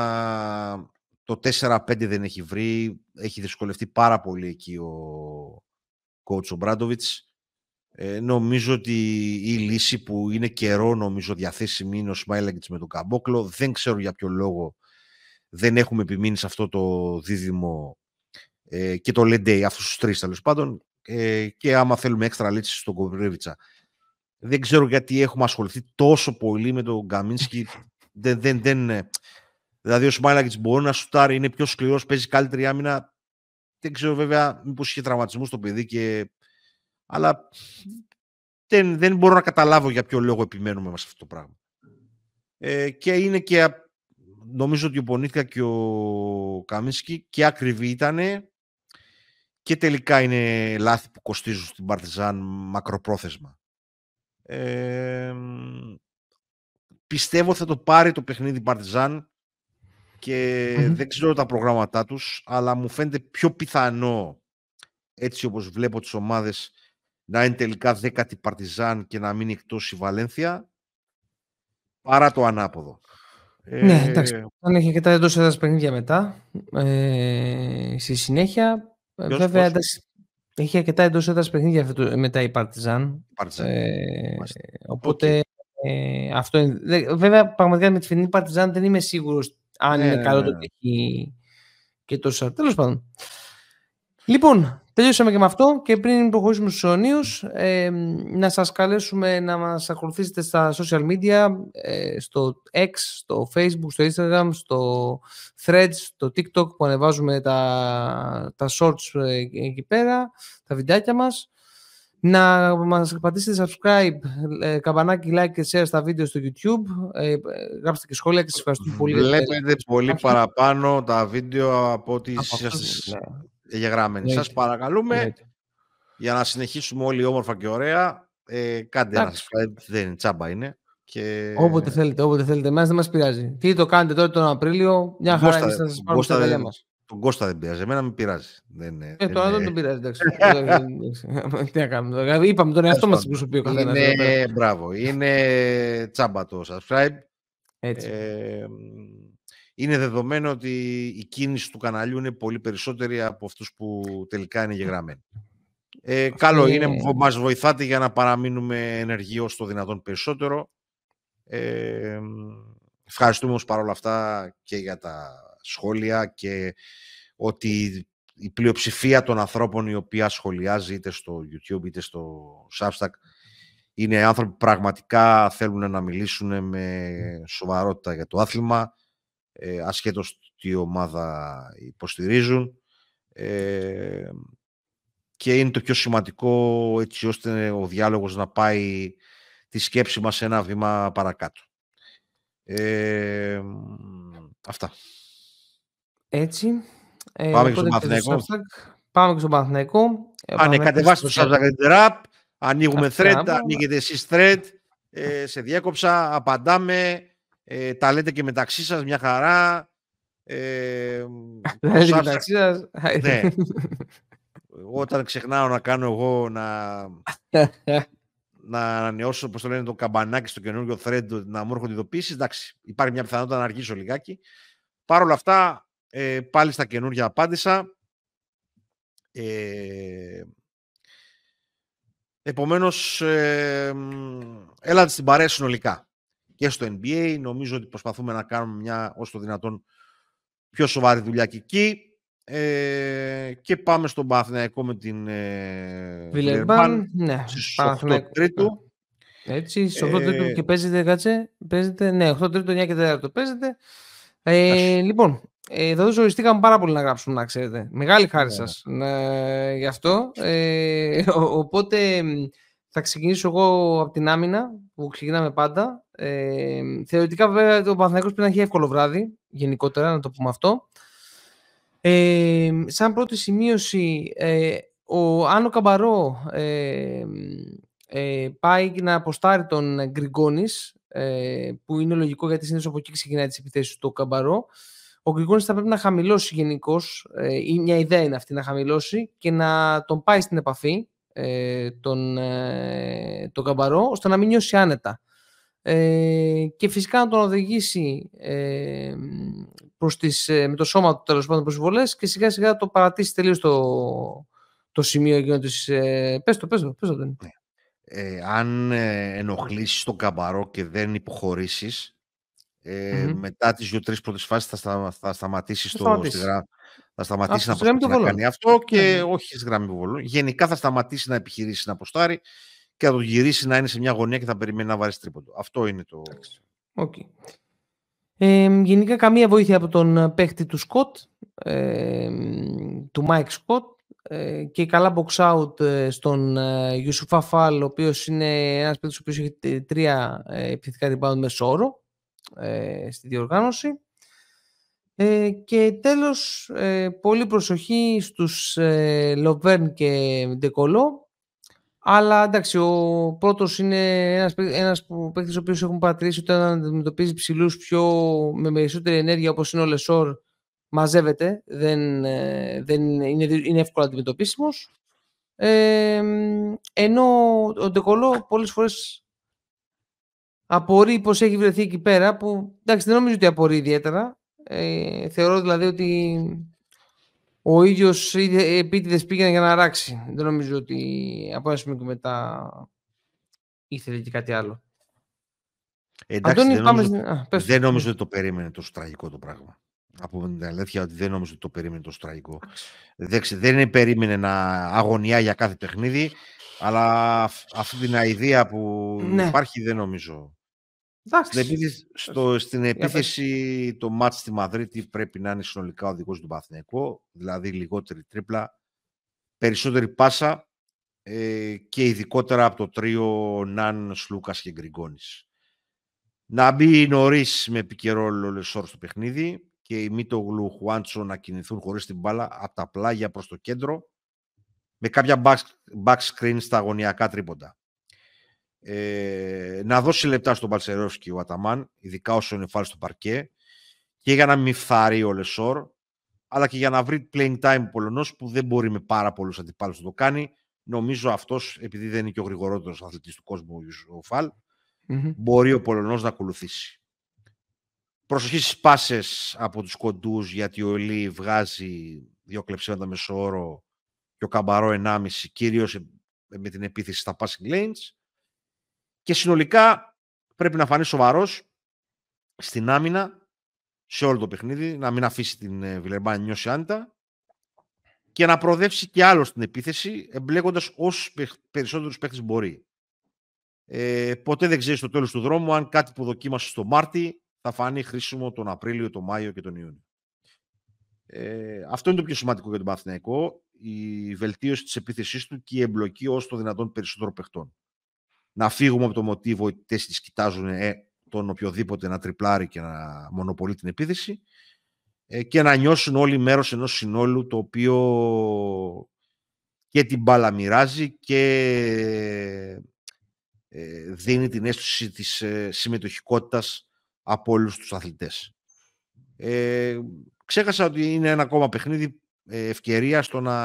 το τέσσερα πέντε δεν έχει βρει. Έχει δυσκολευτεί πάρα πολύ εκεί ο coach ο Μπράντοβιτς. Ε, νομίζω ότι η λύση που είναι καιρό νομίζω διαθέσιμη είναι ο Σμάιλαγκιτς με τον Καμπόκλο. Δεν ξέρω για ποιο λόγο δεν έχουμε επιμείνει σε αυτό το δίδυμο ε, και το Λεντέι, αυτούς τους τρεις τέλος πάντων, ε, και άμα θέλουμε έξτρα λύσεις στον Κομπρέβιτσα. Δεν ξέρω γιατί έχουμε ασχοληθεί τόσο πολύ με τον Καμίνσκι. δεν, δεν, δεν, δηλαδή ο Σμάιλαγκιτς μπορεί να σουτάρει, είναι πιο σκληρός, παίζει καλύτερη άμυνα. Δεν ξέρω βέβαια μήπως είχε τραυματισμού στο παιδί και... αλλά δεν, δεν μπορώ να καταλάβω για ποιο λόγο επιμένουμε σε αυτό το πράγμα. Ε, και είναι και νομίζω ότι ο Πονίτκα και ο Καμίνσκι και ακριβή ήτανε και τελικά είναι λάθη που κοστίζουν στην Παρτιζάν μακροπρόθεσμα. Ε, πιστεύω θα το πάρει το παιχνίδι Παρτιζάν και mm-hmm. δεν ξέρω τα προγράμματά τους, αλλά μου φαίνεται πιο πιθανό, έτσι όπως βλέπω τις ομάδες, να είναι τελικά δέκατη Παρτιζάν και να μείνει εκτός η Βαλένθια, παρά το ανάποδο. Ναι, ε... εντάξει. Αν έχει και τα εντός έδρας παιχνίδια μετά, ε, στη συνέχεια, ποιος, βέβαια, εντάξει, έχει αρκετά εντός έδρας παιχνίδια μετά η Παρτιζάν. Ε, οπότε, okay. ε, αυτό είναι. Βέβαια, πραγματικά με τη φετινή Παρτιζάν δεν είμαι σίγουρος αν ναι, είναι καλό το ότι έχει και τόσα. Τέλος πάντων. Λοιπόν, τελειώσαμε και με αυτό και πριν προχωρήσουμε στους αιωνίους, ε, να σας καλέσουμε να μας ακολουθήσετε στα social media, ε, στο X, στο Facebook, στο Instagram, στο Threads, στο TikTok που ανεβάζουμε τα, τα shorts ε, εκεί πέρα, τα βιντεάκια μας. Να μας πατήσετε subscribe, ε, καμπανάκι, like και share στα βίντεο στο YouTube. Ε, γράψτε και σχόλια και σας ευχαριστούμε πολύ. Βλέπετε πολύ παραπάνω τα βίντεο από ό,τι είσαστε εγγεγραμμένοι. Σας παρακαλούμε yeah. για να συνεχίσουμε όλοι όμορφα και ωραία. Ε, κάντε ένα subscribe, δεν είναι τσάμπα είναι. Και... Όποτε θέλετε, όποτε θέλετε. Εμάς δεν μας πειράζει. Τι το κάνετε τώρα τον Απρίλιο, μια χαρά εμείς θα σας πάρουμε στα αγκαλιά μας. Τον Κώστα δεν πειράζει. Εμένα με πειράζει. Δεν, Ε, δεν, τώρα δεν τον πειράζει, εντάξει. Τι να κάνουμε. Είπαμε τον εαυτό μας εκπροσωπεί ο καθένας. Είναι, μπράβο. Είναι τσάμπα το subscribe. Έτσι. Ε, είναι δεδομένο ότι η κίνηση του καναλιού είναι πολύ περισσότερη από αυτούς που τελικά είναι γεγραμμένοι. Ε, Αυτό καλό είναι... είναι, μας βοηθάτε για να παραμείνουμε ενεργοί όσο το δυνατόν περισσότερο. Ε, ευχαριστούμε όμως παρόλα αυτά και για τα σχόλια και ότι η πλειοψηφία των ανθρώπων η οποία σχολιάζει είτε στο YouTube είτε στο Substack είναι άνθρωποι που πραγματικά θέλουν να μιλήσουν με σοβαρότητα για το άθλημα, ε, ασχέτως τι ομάδα υποστηρίζουν, ε, και είναι το πιο σημαντικό έτσι ώστε ο διάλογος να πάει τη σκέψη μας ένα βήμα παρακάτω. Ε, αυτά. Έτσι. Ε, Πάμε και στον Παναθηναϊκό. Πάμε και στον Παναθηναϊκό. Α, ναι, κατεβάστε το Substack App, ανοίγουμε thread, ανοίγετε εσείς thread, ε, σε διέκοψα, απαντάμε, ε, τα λέτε και μεταξύ σας, μια χαρά. Ε, τα λέτε μεταξύ σας. Ναι. Όταν ξεχνάω να κάνω εγώ να... να ανανεώσω, πώς το λένε, το καμπανάκι στο καινούργιο thread, να μου έρχονται ειδοποίησεις. Εντάξει, υπάρχει μια πιθανότητα να αργήσω λιγάκι. Παρ' όλα αυτά, ε, πάλι στα καινούργια απάντησα. Ε, επομένως, ε, έλατε στην παρέα συνολικά. Και στο N B A, νομίζω ότι προσπαθούμε να κάνουμε μια, όσο το δυνατόν, πιο σοβαρή δουλειά και εκεί. Ε, και πάμε στον Παναθηναϊκό με την Βιλερμπάν, ναι, στις οκτώ Τρίτου. Έτσι, στις οκτώ Τρίτου και παίζετε, κάτσε, παίζετε, ναι, οκτώ Τρίτου, εννιά και τέταρτο παίζετε. Ε, λοιπόν, εδώ ζοριστήκαμε πάρα πολύ να γράψουμε, να ξέρετε. Μεγάλη χάρη σας ε, γι' αυτό. Ε, ο, οπότε θα ξεκινήσω εγώ από την άμυνα, που ξεκινάμε πάντα. Ε, θεωρητικά βέβαια ο Παναθηναϊκός πρέπει να έχει εύκολο βράδυ, γενικότερα, να το πούμε αυτό. Ε, σαν πρώτη σημείωση, ε, ο Άνω Καμπαρό ε, ε, πάει να αποστάρει τον Γκριγκόνης, ε, που είναι λογικό γιατί συνήθως από εκεί ξεκινάει τις επιθέσεις του Καμπαρό. Ο Γκριγκόνης θα πρέπει να χαμηλώσει γενικώς, ε, ή μια ιδέα είναι αυτή, να χαμηλώσει και να τον πάει στην επαφή ε, τον, ε, τον Καμπαρό, ώστε να μην νιώσει άνετα. Ε, και φυσικά να τον οδηγήσει ε, προς τις, με το σώμα του τέλος πάντων προσβολές και σιγά σιγά το παρατήσει τελείως το, το σημείο εκείνο της... Ε, πες το, πες το, πες το. Ναι. Ε, αν ε, ενοχλήσεις τον Καμπαρό και δεν υποχωρήσεις, ε, mm-hmm. μετά τις δύο-τρεις πρώτες φάσεις θα, στα, θα σταματήσεις θα το, στη γρα... θα σταματήσει να, να κάνει αυτό και mm-hmm. όχι στη γραμμή υποβολών. Γενικά θα σταματήσει να επιχειρήσει να αποστάρει και θα το γυρίσει να είναι σε μια γωνία και θα περιμένει να βάλει τρίποντο. Αυτό είναι το... Okay. Ε, γενικά καμία βοήθεια από τον παίχτη του Σκοτ, ε, του Μάικ Σκοτ, ε, και καλά box out στον Ιουσουφά Φαλ, ο οποίος είναι ένας παίκτης ο οποίος έχει τρία ε, επιθετικά rebound μέσω όρο ε, στη διοργάνωση. Ε, και τέλος, ε, πολύ προσοχή στους ε, Λοβέρν και Ντεκολό. Αλλά εντάξει, ο πρώτος είναι ένας, ένας παίκτης ο οποίος έχουν παρατηρήσει ότι όταν αντιμετωπίζει ψηλούς πιο με περισσότερη ενέργεια, όπως είναι ο Λεσόρ, μαζεύεται, δεν, δεν είναι, είναι εύκολα αντιμετωπίσιμος. Ε, ενώ ο Ντεκολό πολλές φορές απορεί πως έχει βρεθεί εκεί πέρα, που εντάξει δεν νομίζω ότι απορεί ιδιαίτερα. Ε, θεωρώ δηλαδή ότι ο ίδιος επίτηδες πήγαινε για να ράξει. Δεν νομίζω ότι από ένα σημείο και μετά ήθελε και κάτι άλλο. Εντάξει, Αντώνη, δεν νομίζω, στην... Α, δεν νομίζω ότι το περίμενε τόσο τραγικό το πράγμα. Από την αλήθεια ότι δεν νομίζω ότι το περίμενε τόσο τραγικό. Δεν, δεν περίμενε να αγωνιά για κάθε παιχνίδι, αλλά αυτή την αηδία που ναι. υπάρχει δεν νομίζω. Στην επίθεση, στο, στην επίθεση το μάτς στη Μαδρίτη πρέπει να είναι συνολικά ο οδηγός του Παναθηναϊκού, δηλαδή λιγότερη τρίπλα, περισσότερη πάσα ε, και ειδικότερα από το τρίο Ναν, Σλούκας και Γκριγκόνης. Να μπει νωρίς με επικαιρό Λεσόρ στο παιχνίδι και η Μίτογλου Χουάντσο να κινηθούν χωρίς την μπάλα από τα πλάγια προς το κέντρο με κάποια back, back screen στα αγωνιακά τρίποντα. Ε, να δώσει λεπτά στον Παλσερόφσκι ο Αταμάν, ειδικά όσο είναι φάλει στο παρκέ, και για να μην φθάρει ο Λεσόρ, αλλά και για να βρει playing time ο Πολωνός, που δεν μπορεί με πάρα πολλούς αντιπάλους να το κάνει. Νομίζω αυτός, επειδή δεν είναι και ο γρηγορότερος αθλητής του κόσμου ο Φαλ, mm-hmm. μπορεί ο Πολωνός να ακολουθήσει. Προσοχή στις πάσες από τους κοντούς, γιατί ο Λί βγάζει δύο κλεψίματα μεσοόρο και ο Καμπαρό ενάμιση, κυρίως με την επίθεση στα passing lanes. Και συνολικά πρέπει να φανεί σοβαρός στην άμυνα σε όλο το παιχνίδι, να μην αφήσει την Βιλερμπάν να νιώσει άνετα και να προοδεύσει και άλλο στην επίθεση, εμπλέκοντας όσους περισσότερους παίχτες μπορεί. Ε, ποτέ δεν ξέρει στο τέλος του δρόμου αν κάτι που δοκίμασε στο Μάρτι θα φανεί χρήσιμο τον Απρίλιο, τον Μάιο και τον Ιούνιο. Ε, αυτό είναι το πιο σημαντικό για τον Παναθηναϊκό, η βελτίωση της επίθεσής του και η εμπλοκή όσο το δυνατόν περισσότερων παιχτών. Να φύγουμε από το μοτίβο ότι οι τέσσερις κοιτάζουν ε, τον οποιοδήποτε να τριπλάρει και να μονοπολεί την επίθεση ε, και να νιώσουν όλοι μέρος ενός συνόλου το οποίο και την μπάλα μοιράζει και ε, δίνει την αίσθηση της ε, συμμετοχικότητας από όλους τους αθλητές. Ε, ξέχασα ότι είναι ένα ακόμα παιχνίδι ε, ευκαιρία στο να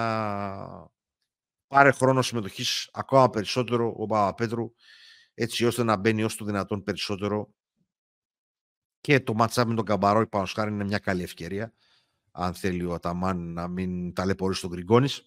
πάρε χρόνο συμμετοχής ακόμα περισσότερο ο Παπαπέτρου, έτσι ώστε να μπαίνει όσο το δυνατόν περισσότερο, και το match-up με τον Καμπαρό πάνω σχάρι είναι μια καλή ευκαιρία, αν θέλει ο Αταμάν να μην ταλαιπωρήσει τον Γκριγκόνης,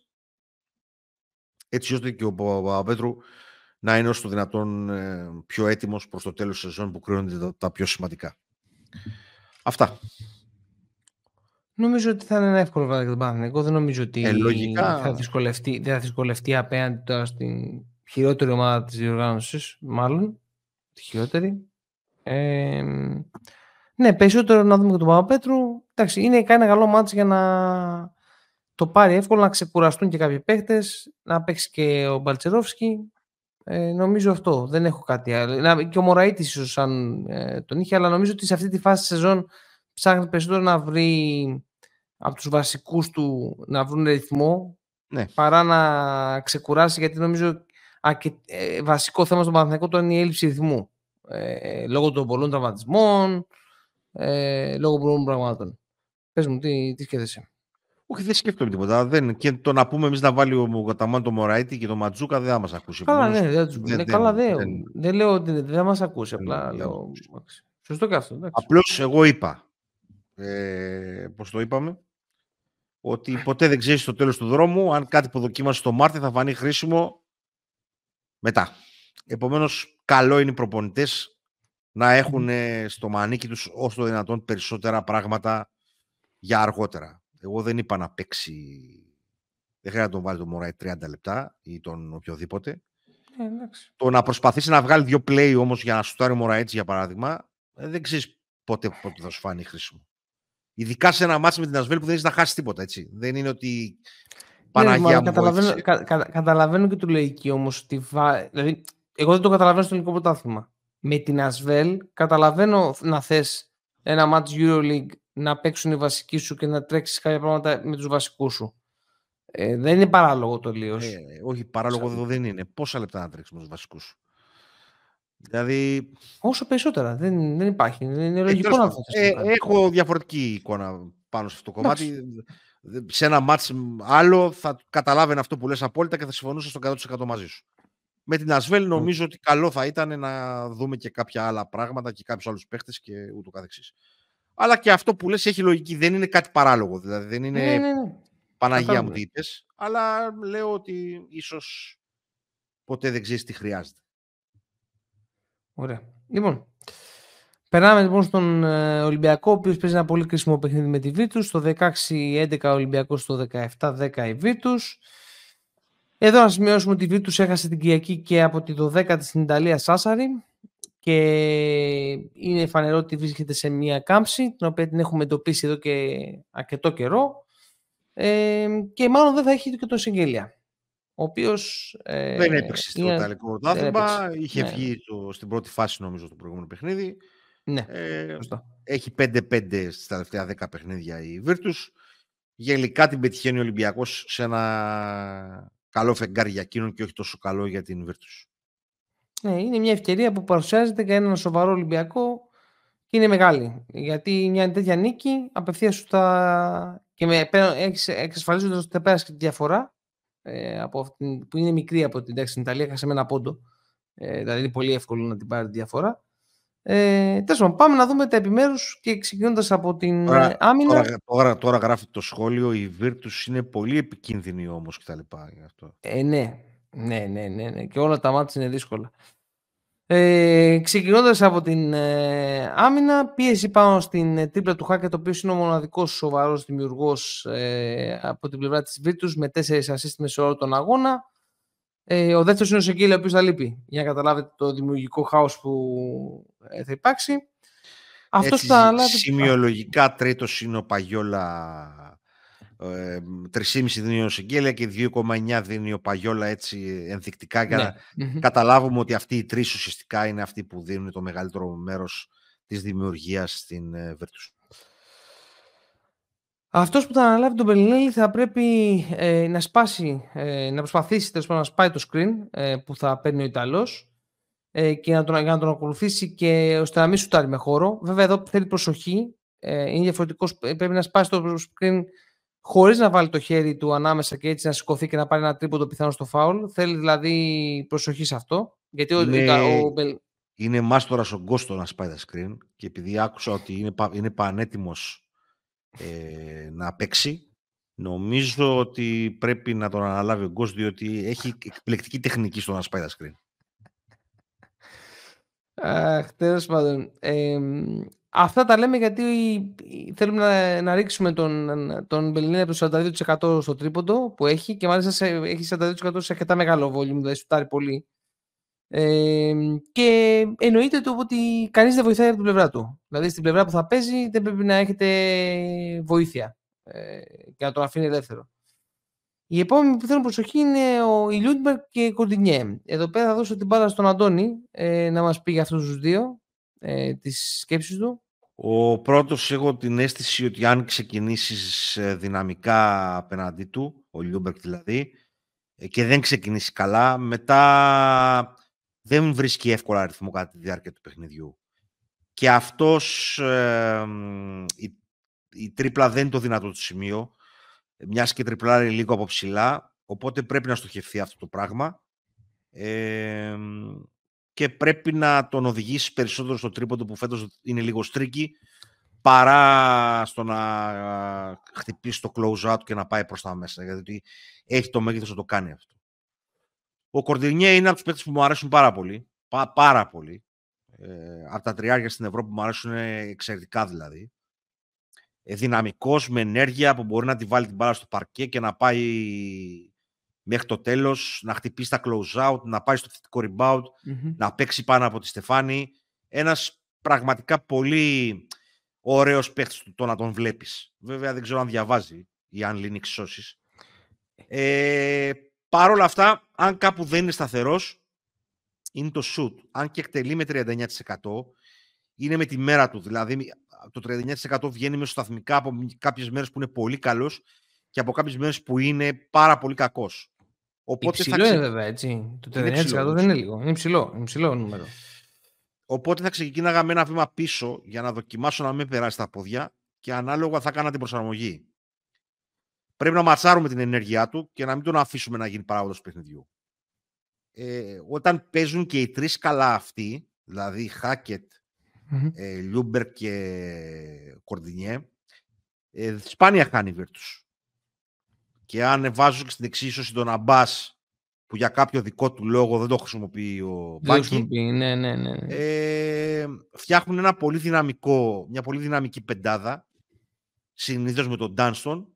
έτσι ώστε και ο Παπαπέτρου να είναι όσο το δυνατόν πιο έτοιμος προς το τέλος της σεζόν που κρίνονται τα πιο σημαντικά. Αυτά. Νομίζω ότι θα είναι ένα εύκολο βράδυ για τον Παναθηναϊκό. Δεν νομίζω ότι ε, λογικά... θα δυσκολευτεί, δεν θα δυσκολευτεί απέναντι τώρα στην χειρότερη ομάδα της διοργάνωσης, μάλλον. Τη χειρότερη. Ε, ναι, περισσότερο να δούμε και τον Παπαπέτρου. Εντάξει, είναι κάνει ένα καλό μάτς για να το πάρει εύκολα, να ξεκουραστούν και κάποιοι παίχτες, να παίξει και ο Μπαλτσερόφσκι. Ε, νομίζω αυτό. Δεν έχω κάτι άλλο. Και ο Μωραΐτης ίσως αν ε, τον είχε, αλλά νομίζω ότι σε αυτή τη φάση της σεζόν ψάχνει περισσότερο να βρει από τους βασικούς του να βρουν ρυθμό, ναι, παρά να ξεκουράσει, γιατί νομίζω α, και, ε, βασικό θέμα στον Παναθηναϊκό τώρα είναι η έλλειψη ρυθμού. Ε, λόγω των πολλών τραυματισμών, ε, λόγω πολλών πραγμάτων. Πες μου, τι, τι σκέφτεσαι? Όχι, δεν σκέφτομαι τίποτα. Δεν, και το να πούμε εμείς να βάλει ο Γαταμάν το Μωραΐτη και το Ματζούκα δεν θα μας ακούσει. Καλά, ναι, δεν, δεν, ναι, καλά δεν, δεν, δεν λέω ότι δεν θα μας ακούσει. Απλά δεν, λέω. Σωστό και αυτό. Εντάξει. Απλώς εγώ είπα, ε, πώς το είπαμε, ότι ποτέ δεν ξέρεις στο τέλος του δρόμου αν κάτι που δοκίμασε το Μάρτι θα φανεί χρήσιμο μετά. Επομένως, καλό είναι οι προπονητές να έχουν στο μανίκι τους όσο το δυνατόν περισσότερα πράγματα για αργότερα. Εγώ δεν είπα να παίξει, δεν χρειάζεται να τον βάλει το Μωράι τριάντα λεπτά ή τον οποιοδήποτε. Ε, το να προσπαθήσει να βγάλει δύο play όμως για να σουτάρει ο Μωράι έτσι, για παράδειγμα, δεν ξέρεις πότε, πότε θα σου φάνει χρήσιμο. Ειδικά σε ένα μάτσο με την Ασβέλ που δεν έχεις να χάσει τίποτα, έτσι. Δεν είναι ότι Παναγία ναι, μου καταλαβαίνω, κα, κα, καταλαβαίνω και του λογική όμως. Βα... Δηλαδή, εγώ δεν το καταλαβαίνω στο ελληνικό πρωτάθλημα. Με την Ασβέλ καταλαβαίνω να θες ένα μάτς EuroLeague να παίξουν οι βασικοί σου και να τρέξεις κάποια πράγματα με τους βασικούς σου. Ε, δεν είναι παράλογο το λίγο. Ε, όχι, παράλογο Σαν... δεν είναι. Πόσα λεπτά να τρέξεις με τους βασικούς σου? Δηλαδή... Όσο περισσότερα. Δεν, δεν υπάρχει. Δεν είναι λογικό ε, να θες. Ε, έχω διαφορετική εικόνα πάνω σε αυτό το κομμάτι. Άξι. Σε ένα μάτς άλλο θα καταλάβαινε αυτό που λες απόλυτα και θα συμφωνούσα στο εκατό τοις εκατό μαζί σου. Με την Ασβέλ νομίζω mm. ότι καλό θα ήταν να δούμε και κάποια άλλα πράγματα και κάποιους άλλους παίχτες και ούτω καθεξής. Αλλά και αυτό που λες έχει λογική. Δεν είναι κάτι παράλογο. Δηλαδή δεν είναι ναι, ναι, ναι. Παναγία Κατάλαβε. Μου τι είπες. Αλλά λέω ότι ίσως ποτέ δεν ξέρεις τι χρειάζεται. Ωραία. Λοιπόν, περνάμε λοιπόν στον ε, Ολυμπιακό, ο οποίος παίζει ένα πολύ κρίσιμο παιχνίδι με τη Βίτους. Στο δεκαέξι έντεκα ο Ολυμπιακός, στο δεκαεπτά δέκα η Βίτους. Εδώ να σημειώσουμε ότι η Βίτους έχασε την Κυριακή και από τη δωδέκατη στην Ιταλία Σάσαρη και είναι φανερό ότι βρίσκεται σε μια κάμψη, την οποία την έχουμε εντοπίσει εδώ και αρκετό καιρό, ε, και μάλλον δεν θα έχει και τον Σεγγέλια, ο οποίος ε, δεν έπαιξε στο Ιταλικό πρωτάθλημα, είχε ναι. βγει το, στην πρώτη φάση νομίζω το προηγούμενο παιχνίδι. Ναι, ε, έχει πέντε πέντε στα τελευταία δέκα παιχνίδια η Βίρτους. Γενικά την πετυχαίνει ο Ολυμπιακός σε ένα καλό φεγγάρι για εκείνον και όχι τόσο καλό για την Βίρτους. Ναι, είναι μια ευκαιρία που παρουσιάζεται για έναν σοβαρό Ολυμπιακό και είναι μεγάλη. Γιατί μια τέτοια νίκη απευθείας σου θα και με, εξασφαλίζοντας ότι θα πέρασε και τη διαφορά, ε, από αυτήν, που είναι μικρή από την, εντάξει, στην Ιταλία, έχασε με ένα πόντο. Ε, δηλαδή είναι πολύ εύκολο να την πάρει τη διαφορά. Ε, τέλος πάντων, πάμε να δούμε τα επιμέρους και ξεκινώντας από την Τώρα, άμυνα. τώρα, τώρα, τώρα γράφει το σχόλιο, η Virtus είναι πολύ επικίνδυνη όμως και τα λοιπά. Ε, ναι. Ναι, ναι, ναι, ναι, και όλα τα μάτια είναι δύσκολα. Ε, ξεκινώντας από την ε, άμυνα, πίεση πάνω στην ε, τρίπλα του Χάκετ, ο οποίος είναι ο μοναδικός σοβαρός δημιουργός ε, από την πλευρά της Virtus, με τέσσερις assist σε όλο τον αγώνα. Ε, ο δεύτερος είναι ο Σεγγέλη, ο οποίος θα λείπει, για να καταλάβετε το δημιουργικό χάος που ε, θα υπάρξει. Αυτός Έτσι, που θα αναλάβει... σημειολογικά τρίτος είναι ο Παγιόλα, ε, τρία κόμμα πέντε δίνει ο Σεγγέλια και δύο κόμμα εννιά δίνει ο Παγιόλα, έτσι ενδεικτικά, για ναι. να mm-hmm. καταλάβουμε ότι αυτοί οι τρεις ουσιαστικά είναι αυτοί που δίνουν το μεγαλύτερο μέρος της δημιουργίας στην ε, Virtus. Αυτός που θα αναλάβει τον Μπελινέλη θα πρέπει ε, να σπάσει, ε, να προσπαθήσει τέλος πάντων να σπάει το screen ε, που θα παίρνει ο Ιταλός ε, και να τον, για να τον ακολουθήσει και ώστε να μην σουτάρει με χώρο. Βέβαια εδώ θέλει προσοχή, ε, είναι διαφορετικός, πρέπει να σπάσει το screen χωρίς να βάλει το χέρι του ανάμεσα και έτσι να σηκωθεί και να πάρει ένα τρίποντο πιθανό στο φάουλ. Θέλει δηλαδή προσοχή σε αυτό. Γιατί είναι, ο, ο, ο, είναι μάστορας ο Γκόστο να σπάει τα screen και επειδή άκουσα ότι είναι, είναι πανέτοιμος ε, να παίξει, νομίζω ότι πρέπει να τον αναλάβει ο Γκος, διότι έχει εκπληκτική τεχνική στο να σπάει τα screen. Αχ, τέλος πάντων. Ε, αυτά τα λέμε γιατί θέλουμε να, να ρίξουμε τον, τον Μπελινέλη από το σαράντα δύο τοις εκατό στο τρίποντο που έχει και μάλιστα σε, έχει σαράντα δύο τοις εκατό σε αρκετά μεγάλο volume, δηλαδή σουτάρει πολύ. Ε, και εννοείται το ότι κανείς δεν βοηθάει από την πλευρά του. Δηλαδή στην πλευρά που θα παίζει δεν πρέπει να έχετε βοήθεια ε, και να τον αφήνει ελεύθερο. Οι επόμενοι που θέλουν προσοχή είναι ο Λιούντμπεργκ και η Κορντινιέ. Εδώ πέρα θα δώσω την μπάλα στον Αντώνη ε, να μας πει για αυτούς τους δύο ε, τις σκέψεις του. Ο πρώτος, έχω την αίσθηση ότι αν ξεκινήσεις δυναμικά απέναντί του, ο Λιούντμπεργκ δηλαδή, και δεν ξεκινήσει καλά, μετά δεν βρίσκει εύκολα αριθμό κατά τη διάρκεια του παιχνιδιού. Και αυτός, ε, η, η τρίπλα δεν είναι το δυνατό του σημείο, μιας και τριπλάρει λίγο από ψηλά, οπότε πρέπει να στοχευθεί αυτό το πράγμα ε, και πρέπει να τον οδηγήσει περισσότερο στο τρίποντο που φέτος είναι λίγο στρίκι, παρά στο να χτυπήσει το close-out και να πάει προς τα μέσα, γιατί έχει το μέγεθος να το κάνει αυτό. Ο Κορντινιέ είναι από τους παίκτες που μου αρέσουν πάρα πολύ, πά, πάρα πολύ. Ε, από τα τριάρια στην Ευρώπη που μου αρέσουν εξαιρετικά δηλαδή. Ε, δυναμικός, με ενέργεια, που μπορεί να τη βάλει την μπάλα στο παρκέ και να πάει μέχρι το τέλος, να χτυπήσει τα close-out, να πάει στο θετικό rebound, mm-hmm. να παίξει πάνω από τη Στεφάνη. Ένας πραγματικά πολύ ωραίος παίκτης το να τον βλέπεις. Βέβαια δεν ξέρω αν διαβάζει ή αν λύνει εξισώσεις. Ε, Παρ' όλα αυτά, αν κάπου δεν είναι σταθερός, είναι το shoot. Αν και εκτελεί με τριάντα εννιά τοις εκατό, είναι με τη μέρα του. Δηλαδή, το τριάντα εννιά τοις εκατό βγαίνει μεσοσταθμικά από κάποιες μέρες που είναι πολύ καλός και από κάποιες μέρες που είναι πάρα πολύ κακός. Οπότε υψηλό θα ξε... είναι βέβαια, έτσι. Το τριάντα εννιά τοις εκατό δεν είναι λίγο. Είναι υψηλό, είναι υψηλό νούμερο. Οπότε θα ξεκίναγα με ένα βήμα πίσω για να δοκιμάσω να μην περάσει τα πόδια και ανάλογα θα κάνα την προσαρμογή. Πρέπει να ματσάρουμε την ενέργειά του και να μην τον αφήσουμε να γίνει παράγοντας παιχνιδιού. Ε, όταν παίζουν και οι τρεις καλά αυτοί, δηλαδή Χάκετ, mm-hmm. ε, Λιούμπερ και Κορντινιέ, ε, σπάνια χάνει η Virtus. Και αν βάζω και στην εξίσωση τον Αμπάς, που για κάποιο δικό του λόγο δεν το χρησιμοποιεί ο Μπάκη, ναι, ναι, ναι. ε, φτιάχνουν ένα πολύ δυναμικό, μια πολύ δυναμική πεντάδα, συνήθως με τον Ντάνστον,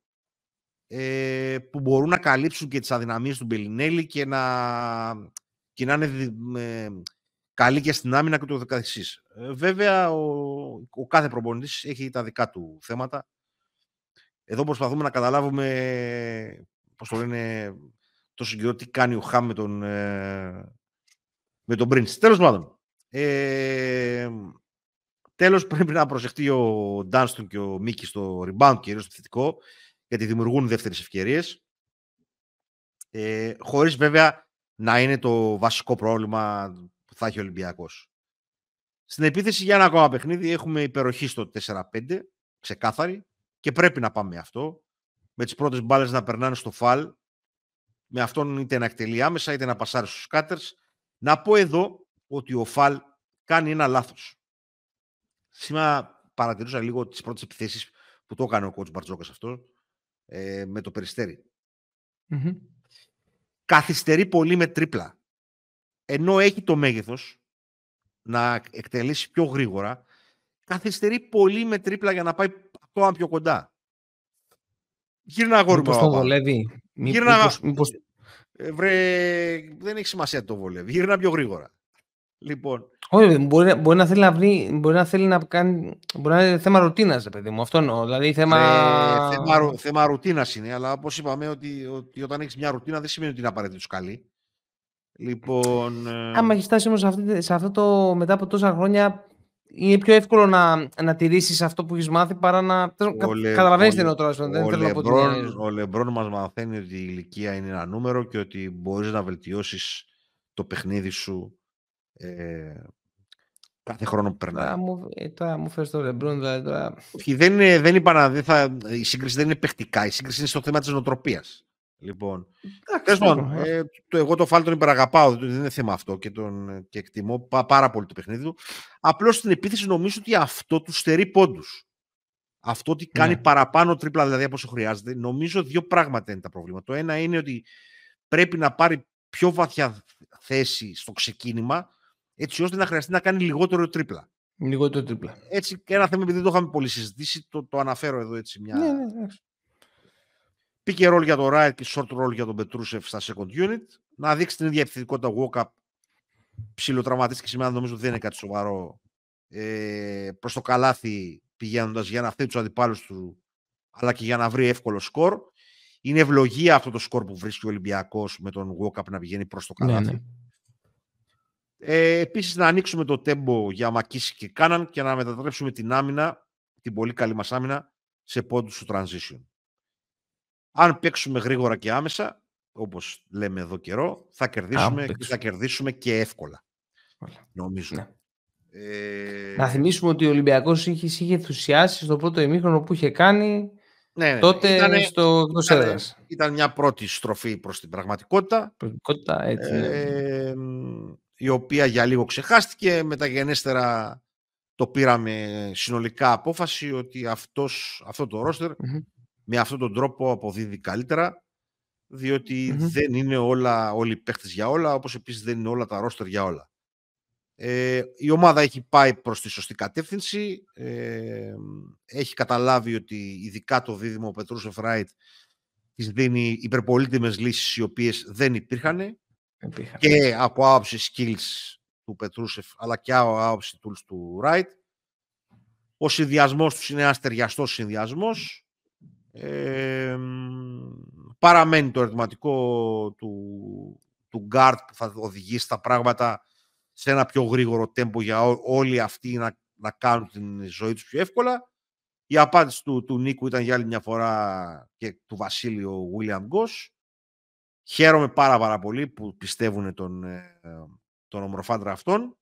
ε, που μπορούν να καλύψουν και τις αδυναμίες του Μπελινέλη και να, και να είναι ε, καλή και στην άμυνα και το καθεξής. Ε, βέβαια, ο, ο κάθε προπονητής έχει τα δικά του θέματα. Εδώ προσπαθούμε να καταλάβουμε, πώς το λένε, το συγκεκριμένο τι κάνει ο Χαμ με τον, ε, με τον Πριντς. Τέλος πάντων. Ε, τέλος, πρέπει να προσεχτεί ο Ντάνστον και ο Μίκη στο rebound, κυρίως στο θετικό, γιατί δημιουργούν δεύτερες ευκαιρίες. Ε, χωρίς βέβαια να είναι το βασικό πρόβλημα που θα έχει ο Ολυμπιακός. Στην επίθεση για ένα ακόμα παιχνίδι έχουμε υπεροχή στο τέσσερα πέντε, ξεκάθαρη, και πρέπει να πάμε αυτό. με τις πρώτες μπάλες να περνάνε στο φαλ, με αυτόν είτε να εκτελεί άμεσα είτε να πασάρει στους σκάτερς. Να πω εδώ ότι ο Φαλ κάνει ένα λάθος. Σήμερα παρατηρούσα λίγο τις πρώτες επιθέσεις που το έκανε ο coach Μπαρτζόκας αυτό ε, με το Περιστέρι. Mm-hmm. Καθυστερεί πολύ με τρίπλα. Ενώ έχει το μέγεθος να εκτελέσει πιο γρήγορα, καθυστερεί πολύ με τρίπλα για να πάει ακόμα πιο κοντά. Γύρνα αγόρι μου. Μήπως τον βολεύει. Γύρνα... Μήπως, μήπως... Ε, βρε... Δεν έχει σημασία το βολεύει. Γύρνα πιο γρήγορα. Λοιπόν. Όχι, μπορεί, μπορεί, να θέλει να βρει, μπορεί να θέλει να κάνει. Μπορεί να είναι θέμα ρουτίνας, παιδί μου. Αυτό εννοώ. Δηλαδή θέμα. Ε, θέμα, θέμα ρουτίνας είναι, αλλά όπως είπαμε, ότι, ότι όταν έχεις μια ρουτίνα δεν σημαίνει ότι είναι απαραίτητο καλή. Λοιπόν. Άμα έχει φτάσει όμως σε, σε αυτό το μετά από τόσα χρόνια, είναι πιο εύκολο να, να τηρήσεις αυτό που έχεις μάθει παρά να. Καταλαβαίνεις την τώρα. Δεν θέλω να πω ότι. Ο Λεμπρόν μας μαθαίνει ότι η ηλικία είναι ένα νούμερο και ότι μπορείς να βελτιώσεις το παιχνίδι σου. Ε, κάθε χρόνο που περνάει. Τώρα μου, τώρα μου φέρεις το Λεμπρόν, δηλαδή τώρα... Όχι, δεν, είναι, δεν είπα να, δεν θα, η σύγκριση δεν είναι παιχτικά, η σύγκριση είναι στο θέμα της νοοτροπίας. Λοιπόν, Εντάξει, ε, το, εγώ το Φαλ τον υπεραγαπάω, δεν είναι θέμα αυτό και, τον, και εκτιμώ πά, πάρα πολύ το παιχνίδι του. Απλώς στην επίθεση νομίζω ότι αυτό του στερεί πόντους. Αυτό ότι κάνει ναι. παραπάνω τρίπλα δηλαδή από όσο χρειάζεται. Νομίζω δύο πράγματα είναι τα προβλήματα. Το ένα είναι ότι πρέπει να πάρει πιο βαθιά θέση στο ξεκίνημα, έτσι ώστε να χρειαστεί να κάνει λιγότερο τρίπλα. Λιγότερο τρίπλα. Έτσι, και ένα θέμα, επειδή δεν το είχαμε πολύ συζητήσει, το, το αναφέρω εδώ έτσι μια. Ναι, ναι, ναι. Πήγε ρόλο για το Wright και short roll για τον Πετρούσεφ στα second unit. Να δείξει την ίδια επιθετικότητα walk-up. Ψιλοτραυματίστηκε σήμερα, νομίζω δεν είναι κάτι σοβαρό. Ε, προς το καλάθι πηγαίνοντας για να θέτει τους αντιπάλους του, αλλά και για να βρει εύκολο σκορ. Είναι ευλογία αυτό το σκορ που βρίσκει ο Ολυμπιακός με τον walk-up να πηγαίνει προς το καλάθι. Ναι, ναι. Ε, επίσης να ανοίξουμε το τέμπο για Μακίση και Κάναν και να μετατρέψουμε την άμυνα, την πολύ καλή μας άμυνα, σε πόντους στο transition. Αν παίξουμε γρήγορα και άμεσα, όπως λέμε εδώ καιρό, θα κερδίσουμε, και θα κερδίσουμε και εύκολα. Όλα. Νομίζω. Ναι. Ε... Να θυμίσουμε ότι ο Ολυμπιακός είχε, είχε ενθουσιάσει στο πρώτο ημίχρονο που είχε κάνει ναι, ναι. τότε ήτανε, στο εκτός έδρας. Ήταν μια πρώτη στροφή προς την πραγματικότητα. Πραγματικότητα, έτσι. Ναι. Ε, η οποία για λίγο ξεχάστηκε, μεταγενέστερα το πήραμε συνολικά απόφαση ότι αυτός, αυτό το ρόστερ mm-hmm. με αυτόν τον τρόπο αποδίδει καλύτερα, διότι mm-hmm. δεν είναι όλα, όλοι οι παίχτες για όλα, όπως επίσης δεν είναι όλα τα ρόστερ για όλα. Ε, η ομάδα έχει πάει προς τη σωστή κατεύθυνση, ε, έχει καταλάβει ότι ειδικά το δίδυμο Πετρούσεφ Ράιτ της δίνει υπερπολίτιμες λύσεις οι οποίες δεν υπήρχαν Υπήρχαν. Και από άποψη skills του Πετρούσεφ αλλά και από άποψη tools του Ράιτ. Ο συνδυασμός τους είναι ένας ταιριαστός συνδυασμός. Ε, παραμένει το ερωτηματικό του, του guard που θα οδηγήσει τα πράγματα σε ένα πιο γρήγορο τέμπο για ό, όλοι αυτοί να, να κάνουν την ζωή τους πιο εύκολα. Η απάντηση του, του Νίκου ήταν για άλλη μια φορά και του Βασίλη ο William Goss. Χαίρομαι πάρα πάρα πολύ που πιστεύουν τον, τον ομορφάντρα αυτόν.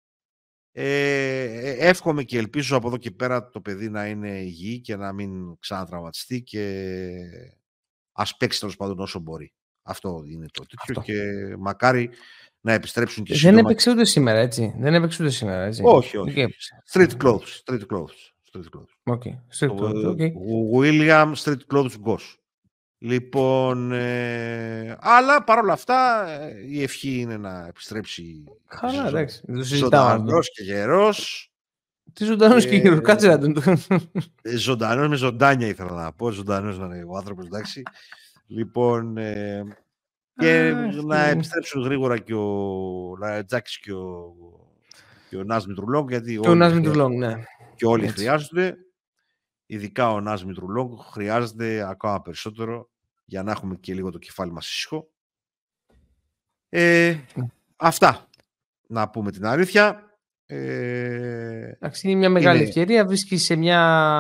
Ε, εύχομαι και ελπίζω από εδώ και πέρα το παιδί να είναι υγιή και να μην ξανατραυματιστεί και ας παίξει τέλος πάντων όσο μπορεί. Αυτό είναι το τέτοιο και μακάρι να επιστρέψουν και σύντομα. Δεν έπαιξε ούτε σήμερα, έτσι. Δεν έπαιξε ούτε σήμερα, έτσι. Όχι, όχι. Street clothes. Street clothes. Street clothes. Okay. Street clothes. Okay. William Street clothes Goss. Λοιπόν, ε, αλλά παρόλα αυτά η ευχή είναι να επιστρέψει. Καλά, εντάξει. Ζωντανός και γερός. Τι ζωντανός και γερός, κάτσε να τον. Ζωντανός με ζωντάνια ήθελα να πω. Ζωντανός να είναι ο άνθρωπος, εντάξει. Λοιπόν, ε, και να επιστρέψουν γρήγορα και ο Λαρετζάκης και ο, και ο Νας Μητρουλόγκ, γιατί και, όλοι, χρειάζονται, ναι. και όλοι χρειάζονται. Ειδικά ο Νας Μητρουλόγκ χρειάζεται ακόμα περισσότερο για να έχουμε και λίγο το κεφάλι μας ήσυχο. Ε, αυτά. Να πούμε την αλήθεια. Ε, Εντάξει, είναι μια μεγάλη είναι... ευκαιρία. Βρίσκει σε μια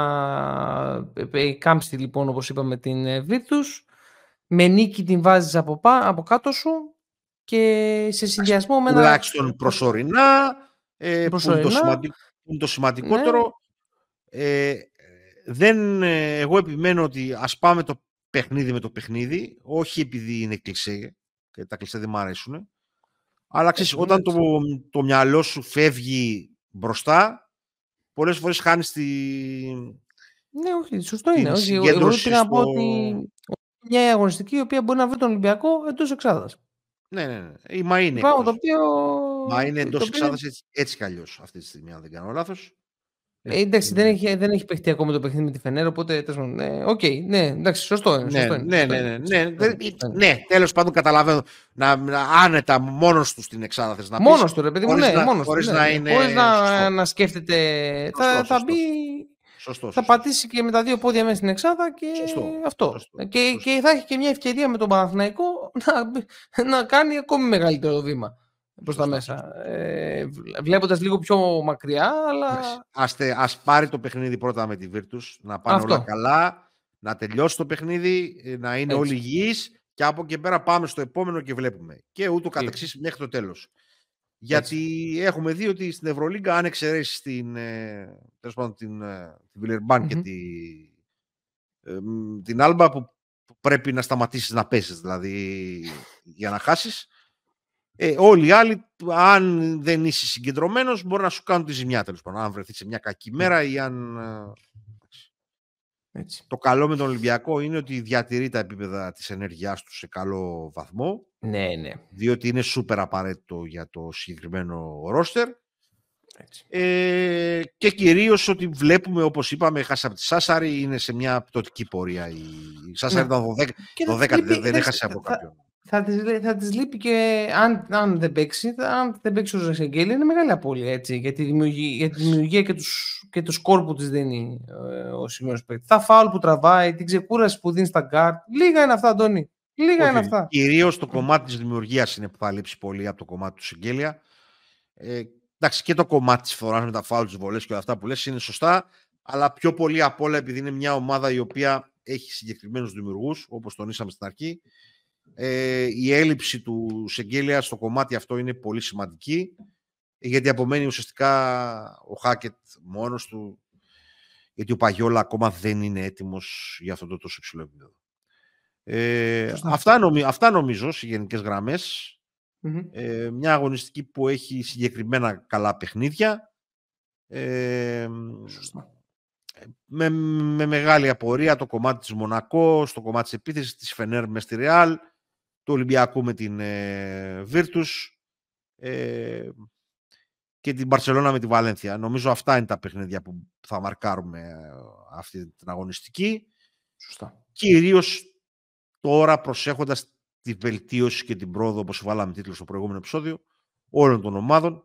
κάμψη, λοιπόν, όπως είπαμε, την Virtus. Με νίκη την βάζεις από, πά, από κάτω σου και σε συνδυασμό με ένα... Τουλάχιστον προσωρινά, ε, προσωρινά. Που, είναι το σημαντικ... που είναι το σημαντικότερο. Ναι. Ε, δεν, εγώ επιμένω ότι ας πάμε το παιχνίδι με το παιχνίδι, όχι επειδή είναι κλισέ, και τα κλισέ δεν μου αρέσουν, αλλά ξέρεις, όταν το, το μυαλό σου φεύγει μπροστά, πολλές φορές χάνεις τη... Ναι, όχι, σωστό την είναι. Όχι, εγώ συγκέντρωση πήγα να πω στο... ότι μια αγωνιστική η οποία μπορεί να βρει τον Ολυμπιακό εντός εξάδας. Ναι, ναι, ναι. Μα είναι Πράγμα το εκτός. οποίο... Μα είναι το εντός οποίο... εξάδας έτσι, έτσι κι αλλιώς αυτή τη στιγμή, αν δεν κάνω λάθος. Ε, εντάξει, είναι... δεν, έχει, δεν έχει παιχτεί ακόμα το παιχνίδι με τη Φενέρ, οπότε οκ, ναι, okay, ναι, εντάξει, σωστό είναι. Σωστό ναι, είναι, ναι, σωστό ναι, είναι, ναι, ναι, σωστό ναι, είναι. ναι, τέλος πάντων καταλαβαίνω να, να άνετα μόνος του στην εξάδα θες να πεις. Μόνος του, ρε παιδί μου, ναι, να, μόνος χωρίς του, να ναι, είναι χωρίς να, σωστό. να σκέφτεται. Σωστό, θα, σωστό. θα μπει, Σωστό, θα σωστό. πατήσει και με τα δύο πόδια μέσα στην εξάδα και Σωστό, αυτό. σωστό, και, σωστό. και θα έχει και μια ευκαιρία με τον Παναθηναϊκό να, να κάνει ακόμη μεγαλύτερο βήμα προς τα μέσα. Ε, βλέποντας λίγο πιο μακριά, αλλά... Ας, ας πάρει το παιχνίδι πρώτα με τη Virtus, να πάνε αυτό. όλα καλά, να τελειώσει το παιχνίδι, να είναι Έτσι. όλοι υγιείς και από εκεί πέρα πάμε στο επόμενο και βλέπουμε. Και ούτω καθεξής μέχρι το τέλος. Γιατί έτσι. Έχουμε δει ότι στην Ευρωλίγκα, αν εξαιρέσεις την, ε, την, την Βιλερμπάν mm-hmm. και τη, ε, την Άλμπα που πρέπει να σταματήσεις να παίζεις, δηλαδή για να χάσεις, ε, όλοι οι άλλοι, αν δεν είσαι συγκεντρωμένος, μπορεί να σου κάνουν τη ζημιά, τέλος πάντων, αν βρεθείς σε μια κακή μέρα ή αν... Έτσι. Το καλό με τον Ολυμπιακό είναι ότι διατηρεί τα επίπεδα της ενέργειάς του σε καλό βαθμό. Ναι, ναι. Διότι είναι σούπερ απαραίτητο για το συγκεκριμένο ρόστερ. Ε, και κυρίως ότι βλέπουμε, όπως είπαμε, έχασε από τη Σάσαρη, είναι σε μια πτωτική πορεία. Η, η Σάσαρη ναι. ήταν δωδέκατη, δεν, δεν έχασε από κάποιον. Θα, θα, της, θα της λείπει και αν, αν δεν παίξει, αν δεν παίξει ο Ζεσεγγέλη, είναι μεγάλη απώλεια, έτσι, για τη δημιουργία, για τη δημιουργία και, τους, και το σκορ που της δίνει ε, ο σημερινός παίκτης. Τα φάουλ που τραβάει, την ξεκούραση που δίνει στα γκάρτ. Λίγα είναι αυτά, Αντώνη. Λίγα Όχι, είναι αυτά. Κυρίως το κομμάτι της δημιουργίας είναι που θα λείψει πολύ από το κομμάτι του Σεγγέλια. Ε, εντάξει, και το κομμάτι της φοράς με τα φάουλ, τις βολές και όλα αυτά που λες είναι σωστά, αλλά πιο πολύ απ' όλα επειδή είναι μια ομάδα η οποία έχει συγκεκριμένους δημιουργούς, όπως τονίσαμε στην αρχή. Ε, η έλλειψη του Σεγγέλια στο κομμάτι αυτό είναι πολύ σημαντική, γιατί απομένει ουσιαστικά ο Χάκετ μόνος του, γιατί ο Παγιόλα ακόμα δεν είναι έτοιμος για αυτό το τόσο υψηλό επίπεδο. Ε, αυτά, νομι, αυτά νομίζω σε γενικές γραμμές. Mm-hmm. Ε, μια αγωνιστική που έχει συγκεκριμένα καλά παιχνίδια. Ε, με, με μεγάλη απορία το κομμάτι της Μονακό, στο κομμάτι της επίθεσης της Φενέρ με στη Ρεάλ, του Ολυμπιακού με την ε, Virtus ε, και την Μπαρσελόνα με τη Βαλένθια. Νομίζω αυτά είναι τα παιχνίδια που θα μαρκάρουμε ε, αυτή την αγωνιστική. Σωστά. Κυρίως τώρα προσέχοντας τη βελτίωση και την πρόοδο, όπως βάλαμε τίτλο στο προηγούμενο επεισόδιο, όλων των ομάδων,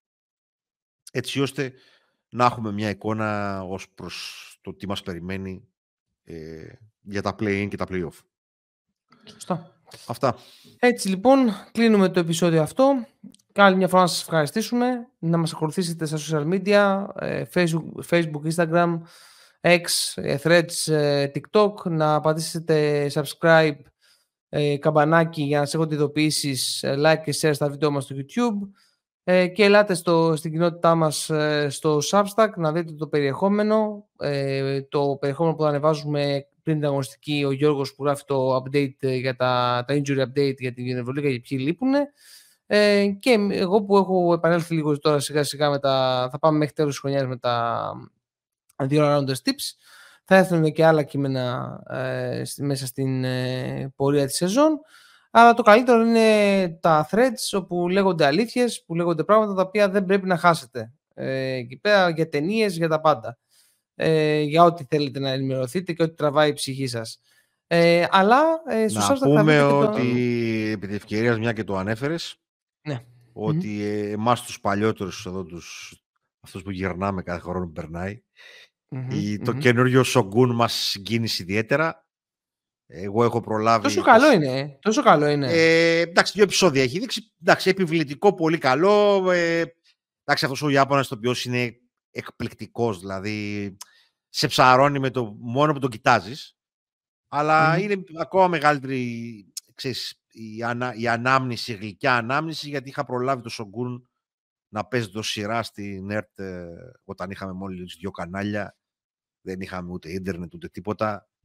έτσι ώστε να έχουμε μια εικόνα ως προς το τι μας περιμένει ε, για τα play-in και τα play-off. Σωστά. Αυτά. Έτσι λοιπόν, κλείνουμε το επεισόδιο αυτό. Άλλη μια φορά να σας ευχαριστήσουμε, να μας ακολουθήσετε στα social media, Facebook, Facebook Instagram, X, Threads, TikTok, να πατήσετε subscribe, καμπανάκι για να σας έχετε ειδοποιήσεις, like και share στα βίντεο μας στο YouTube και ελάτε στο, στην κοινότητά μας στο Substack να δείτε το περιεχόμενο, το περιεχόμενο που θα ανεβάζουμε πριν την αγωνιστική, ο Γιώργος που γράφει το update για τα, τα injury update για την Ευρωλίγα και ποιοι λείπουν. Ε, και εγώ που έχω επανέλθει λίγο τώρα σιγά σιγά με τα, θα πάμε μέχρι τέλος της χρονιάς με τα δύο rounders tips. Θα έρθουν και άλλα κείμενα ε, μέσα στην ε, πορεία της σεζόν. Αλλά το καλύτερο είναι τα threads όπου λέγονται αλήθειες, που λέγονται πράγματα τα οποία δεν πρέπει να χάσετε. Ε, εκεί πέρα για ταινίες, για τα πάντα. Ε, για ό,τι θέλετε να ενημερωθείτε και ό,τι τραβάει η ψυχή σας. Ε, αλλά ε, στο να πούμε θα ότι τον... επί ευκαιρίας, μια και το ανέφερες, ναι. ότι mm-hmm. εμάς τους παλιότερους εδώ, τους, αυτούς που γυρνάμε κάθε χρόνο που περνάει, mm-hmm. η, το mm-hmm. καινούριο Σογκούν μας συγκίνησε ιδιαίτερα. Εγώ έχω προλάβει... Τόσο καλό τόσο... είναι, τόσο καλό είναι. Ε, εντάξει, δύο επεισόδια έχει δείξει. Εντάξει, επιβλητικό, πολύ καλό. Ε, εντάξει, αυτός ο Ιάπωνας ηθοποιός είναι εκπληκτικός, δηλαδή σε ψαρώνει με το μόνο που τον κοιτάζεις. Αλλά mm. είναι ακόμα μεγαλύτερη, ξέρεις, η, ανα, η ανάμνηση, η γλυκιά ανάμνηση, γιατί είχα προλάβει το Σογκούν να παίζει το σειρά στην ΕΡΤ όταν είχαμε μόλις δύο κανάλια. Δεν είχαμε ούτε ίντερνετ ούτε τίποτα.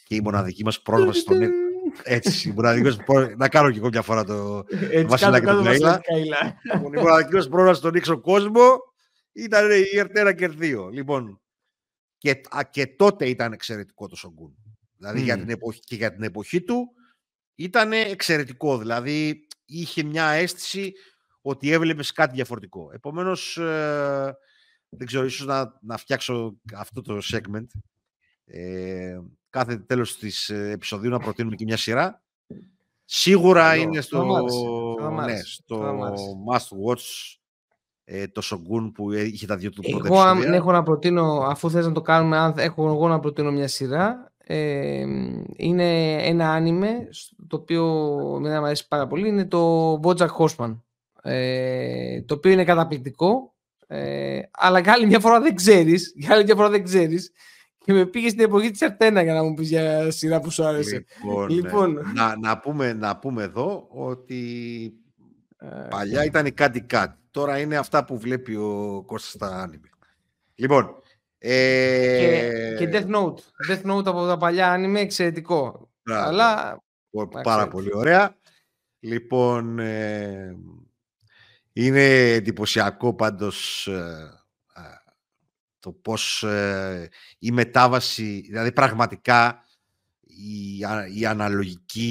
και η μοναδική μας πρόσβαση στον... Έτσι, η μοναδική μας πρόσβαση... Να κάνω και εγώ μια φορά το Βασιλάκι του Καΐλα. Η μοναδική μας πρόσβαση στον έξω κόσμο ήταν η Ερτ ένα και Ερτ δύο. Λοιπόν, και, και τότε ήταν εξαιρετικό το Σογκούν. Δηλαδή mm. για την εποχή, και για την εποχή του ήταν εξαιρετικό. Δηλαδή είχε μια αίσθηση ότι έβλεπες κάτι διαφορετικό. Επομένως, ε, δεν ξέρω, ίσως να, να φτιάξω αυτό το segment. Ε, κάθε τέλος της επεισοδίου να προτείνουμε και μια σειρά. Σίγουρα Hello. είναι στο, ναι, στο must watch ε, το Shogun που είχε τα δύο του πρώτα επεισόδια. Εγώ επεισόδια. έχω να προτείνω, αφού θες να το κάνουμε, αν έχω εγώ να προτείνω μια σειρά. Ε, είναι ένα άνιμε το οποίο με μου αρέσει πάρα πολύ, είναι το BoJack Horseman, ε, το οποίο είναι καταπληκτικό, ε, αλλά για άλλη μια φορά δεν ξέρεις για άλλη μια φορά δεν ξέρεις και με πήγε στην εποχή της Ερτ ένα για να μου πεις για σειρά που σου άρεσε. Λοιπόν, λοιπόν. Να, να, πούμε, να πούμε εδώ ότι ε, παλιά ήταν κάτι κάτι, τώρα είναι αυτά που βλέπει ο Κώστας στα άνιμε. Λοιπόν, Ε... Και, και Death Note. Death Note από τα παλιά anime, εξαιρετικό. Μπράβο. Αλλά... Πάρα πολύ ωραία. Λοιπόν, ε... είναι εντυπωσιακό πάντως ε... το πώς ε... η μετάβαση, δηλαδή πραγματικά η, η αναλογική...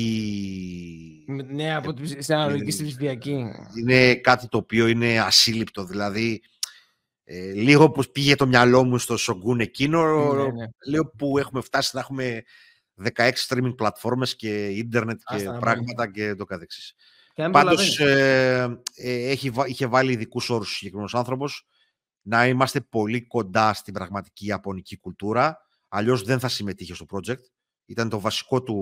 Ναι, από την αναλογική στη ψηφιακή. Είναι κάτι το οποίο είναι ασύλληπτο, δηλαδή... Ε, λίγο που πήγε το μυαλό μου στο Shogun εκείνο, ναι, ναι. Λέω που έχουμε φτάσει να έχουμε δεκαέξι streaming πλατφόρμες και ίντερνετ και Άστα, πράγματα ναι. και το καθεξής. Πάντως ε, ε, έχει, είχε βάλει ειδικούς όρους ο συγκεκριμένος άνθρωπος να είμαστε πολύ κοντά στην πραγματική ιαπωνική κουλτούρα, αλλιώς δεν θα συμμετείχε στο project. Ήταν το βασικό του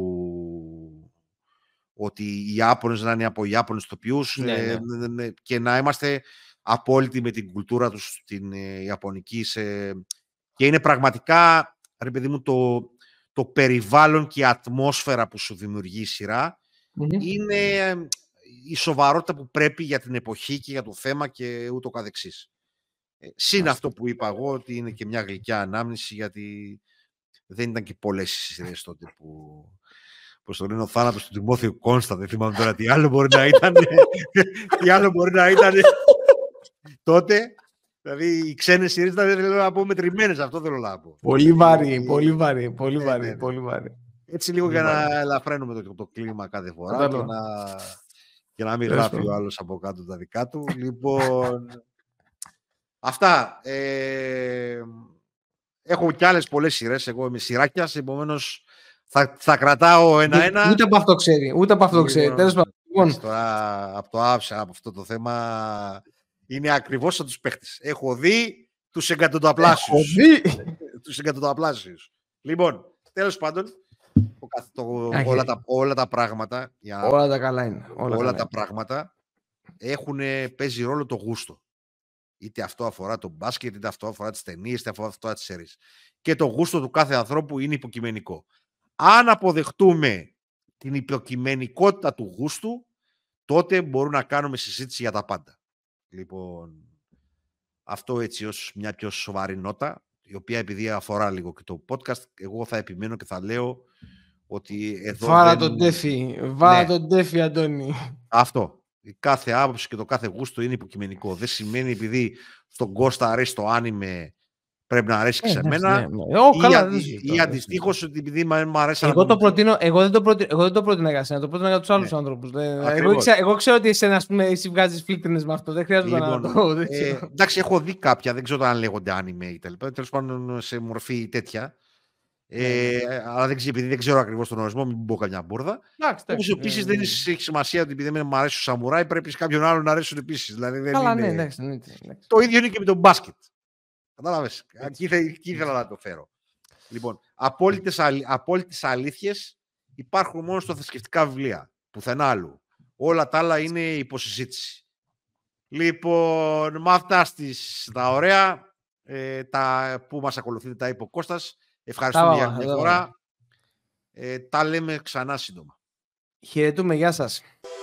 ότι οι Ιάπωνες να είναι από Ιάπωνες τοπιούς ναι, ναι. ε, και να είμαστε απόλυτη με την κουλτούρα τους στην ε, Ιαπωνική σε... και είναι πραγματικά, ρε παιδί μου, το, το περιβάλλον και η ατμόσφαιρα που σου δημιουργεί η σειρά mm-hmm. είναι ε, η σοβαρότητα που πρέπει για την εποχή και για το θέμα και ούτω καθεξής. Ε, συν αυτό που είπα εγώ, ότι είναι και μια γλυκιά ανάμνηση, γιατί δεν ήταν και πολλές οι σειρές τότε που... Πώς το λένε, ο θάνατος του Τιμόθεου Κόνστα, δεν θυμάμαι τώρα τι άλλο μπορεί να ήταν. Τι άλλο μπορεί να ήταν τότε. Δηλαδή οι ξένες σειρές ήταν, θέλω να πω, μετρημένες, αυτό θέλω να πω. Πολύ βαρύ, πολύ βαρύ, πολύ βαρύ, ναι, πολύ βαρύ. Έτσι λίγο πολύ για βαρύ. Να ελαφραίνουμε το, το κλίμα κάθε φορά και να, και να μην γράφει ο άλλος από κάτω τα δικά του. Λοιπόν, αυτά. Ε, έχω κι άλλες πολλές σειρές, εγώ είμαι σειράκιας, επομένως Θα, θα κρατάω ένα-ένα. Ούτε από αυτό ξέρει. Ούτε από αυτό ξέρει. Τέλος πάντων. Τώρα από το άψα από αυτό το θέμα είναι ακριβώς σαν τους παίχτες. Έχω δει τους εκατονταπλάσιους. τους εκατονταπλάσιους. Λοιπόν, τέλος πάντων, το, το, όλα, τα, όλα τα πράγματα. Για, όλα τα καλά είναι. Όλα, όλα τα είναι. πράγματα έχουν, παίζει ρόλο το γούστο. Είτε αυτό αφορά το μπάσκετ, είτε αυτό αφορά τις ταινίες, είτε αυτό αφορά τις σερίες. Και το γούστο του κάθε ανθρώπου είναι υποκειμενικό. Αν αποδεχτούμε την υποκειμενικότητα του γούστου, τότε μπορούμε να κάνουμε συζήτηση για τα πάντα. Λοιπόν, αυτό έτσι ως μια πιο σοβαρή νότα, η οποία επειδή αφορά λίγο και το podcast, εγώ θα επιμένω και θα λέω ότι εδώ Βάρα δεν... τον τέφι, βάρα ναι. τον τέφι, Αντώνη. Αυτό. Η κάθε άποψη και το κάθε γούστο είναι υποκειμενικό. Δεν σημαίνει επειδή στον Κώστα αρέσει το άνιμε, πρέπει να αρέσει και σε μένα. Ναι, ναι. Oh, ή, καλά, ή, ή αντιστοίχως ότι επειδή μου αρέσει εγώ, το προτείνω, εγώ δεν το προτείνω, εγώ δεν το προτείνω για σένα, το προτείνω για τους άλλους ναι. ανθρώπους. Εγώ, εγώ ξέρω ότι εσένα, ας πούμε, εσύ βγάζεις φίλτρινες με αυτό, δεν χρειάζεται λοιπόν, να το... Ε, εντάξει, έχω δει κάποια, δεν ξέρω αν λέγονται άνιμε ή τέλος πάντων σε μορφή τέτοια. Ε, yeah. Αλλά δεν ξέρω, επειδή δεν ξέρω ακριβώς τον ορισμό, μην πω καμιά μπουρδα. Όπως επίσης δεν έχει σημασία ότι επειδή δεν μου αρέσει ο σαμουράι, πρέπει σε κάποιον άλλον να αρέσουν επίσης. Δηλαδή, δεν Καλά, είναι... ναι, εντάξει, ναι, ναι. Το ίδιο είναι και με τον μπάσκετ. Κατάλαβες. Εκεί, εκεί ήθελα να το φέρω. Λοιπόν, απόλυτες, αλ, απόλυτες αλήθειες υπάρχουν μόνο στα θρησκευτικά βιβλία. Πουθενά άλλου. Όλα τα άλλα είναι υποσυζήτηση. Λοιπόν, με αυτά στις τα ωραία ε, τα, που μας ακολουθείτε τα είπε ο Κώστας. Ευχαριστούμε για την φορά. Ε, τα λέμε ξανά σύντομα. Χαιρετούμε. Γεια σας.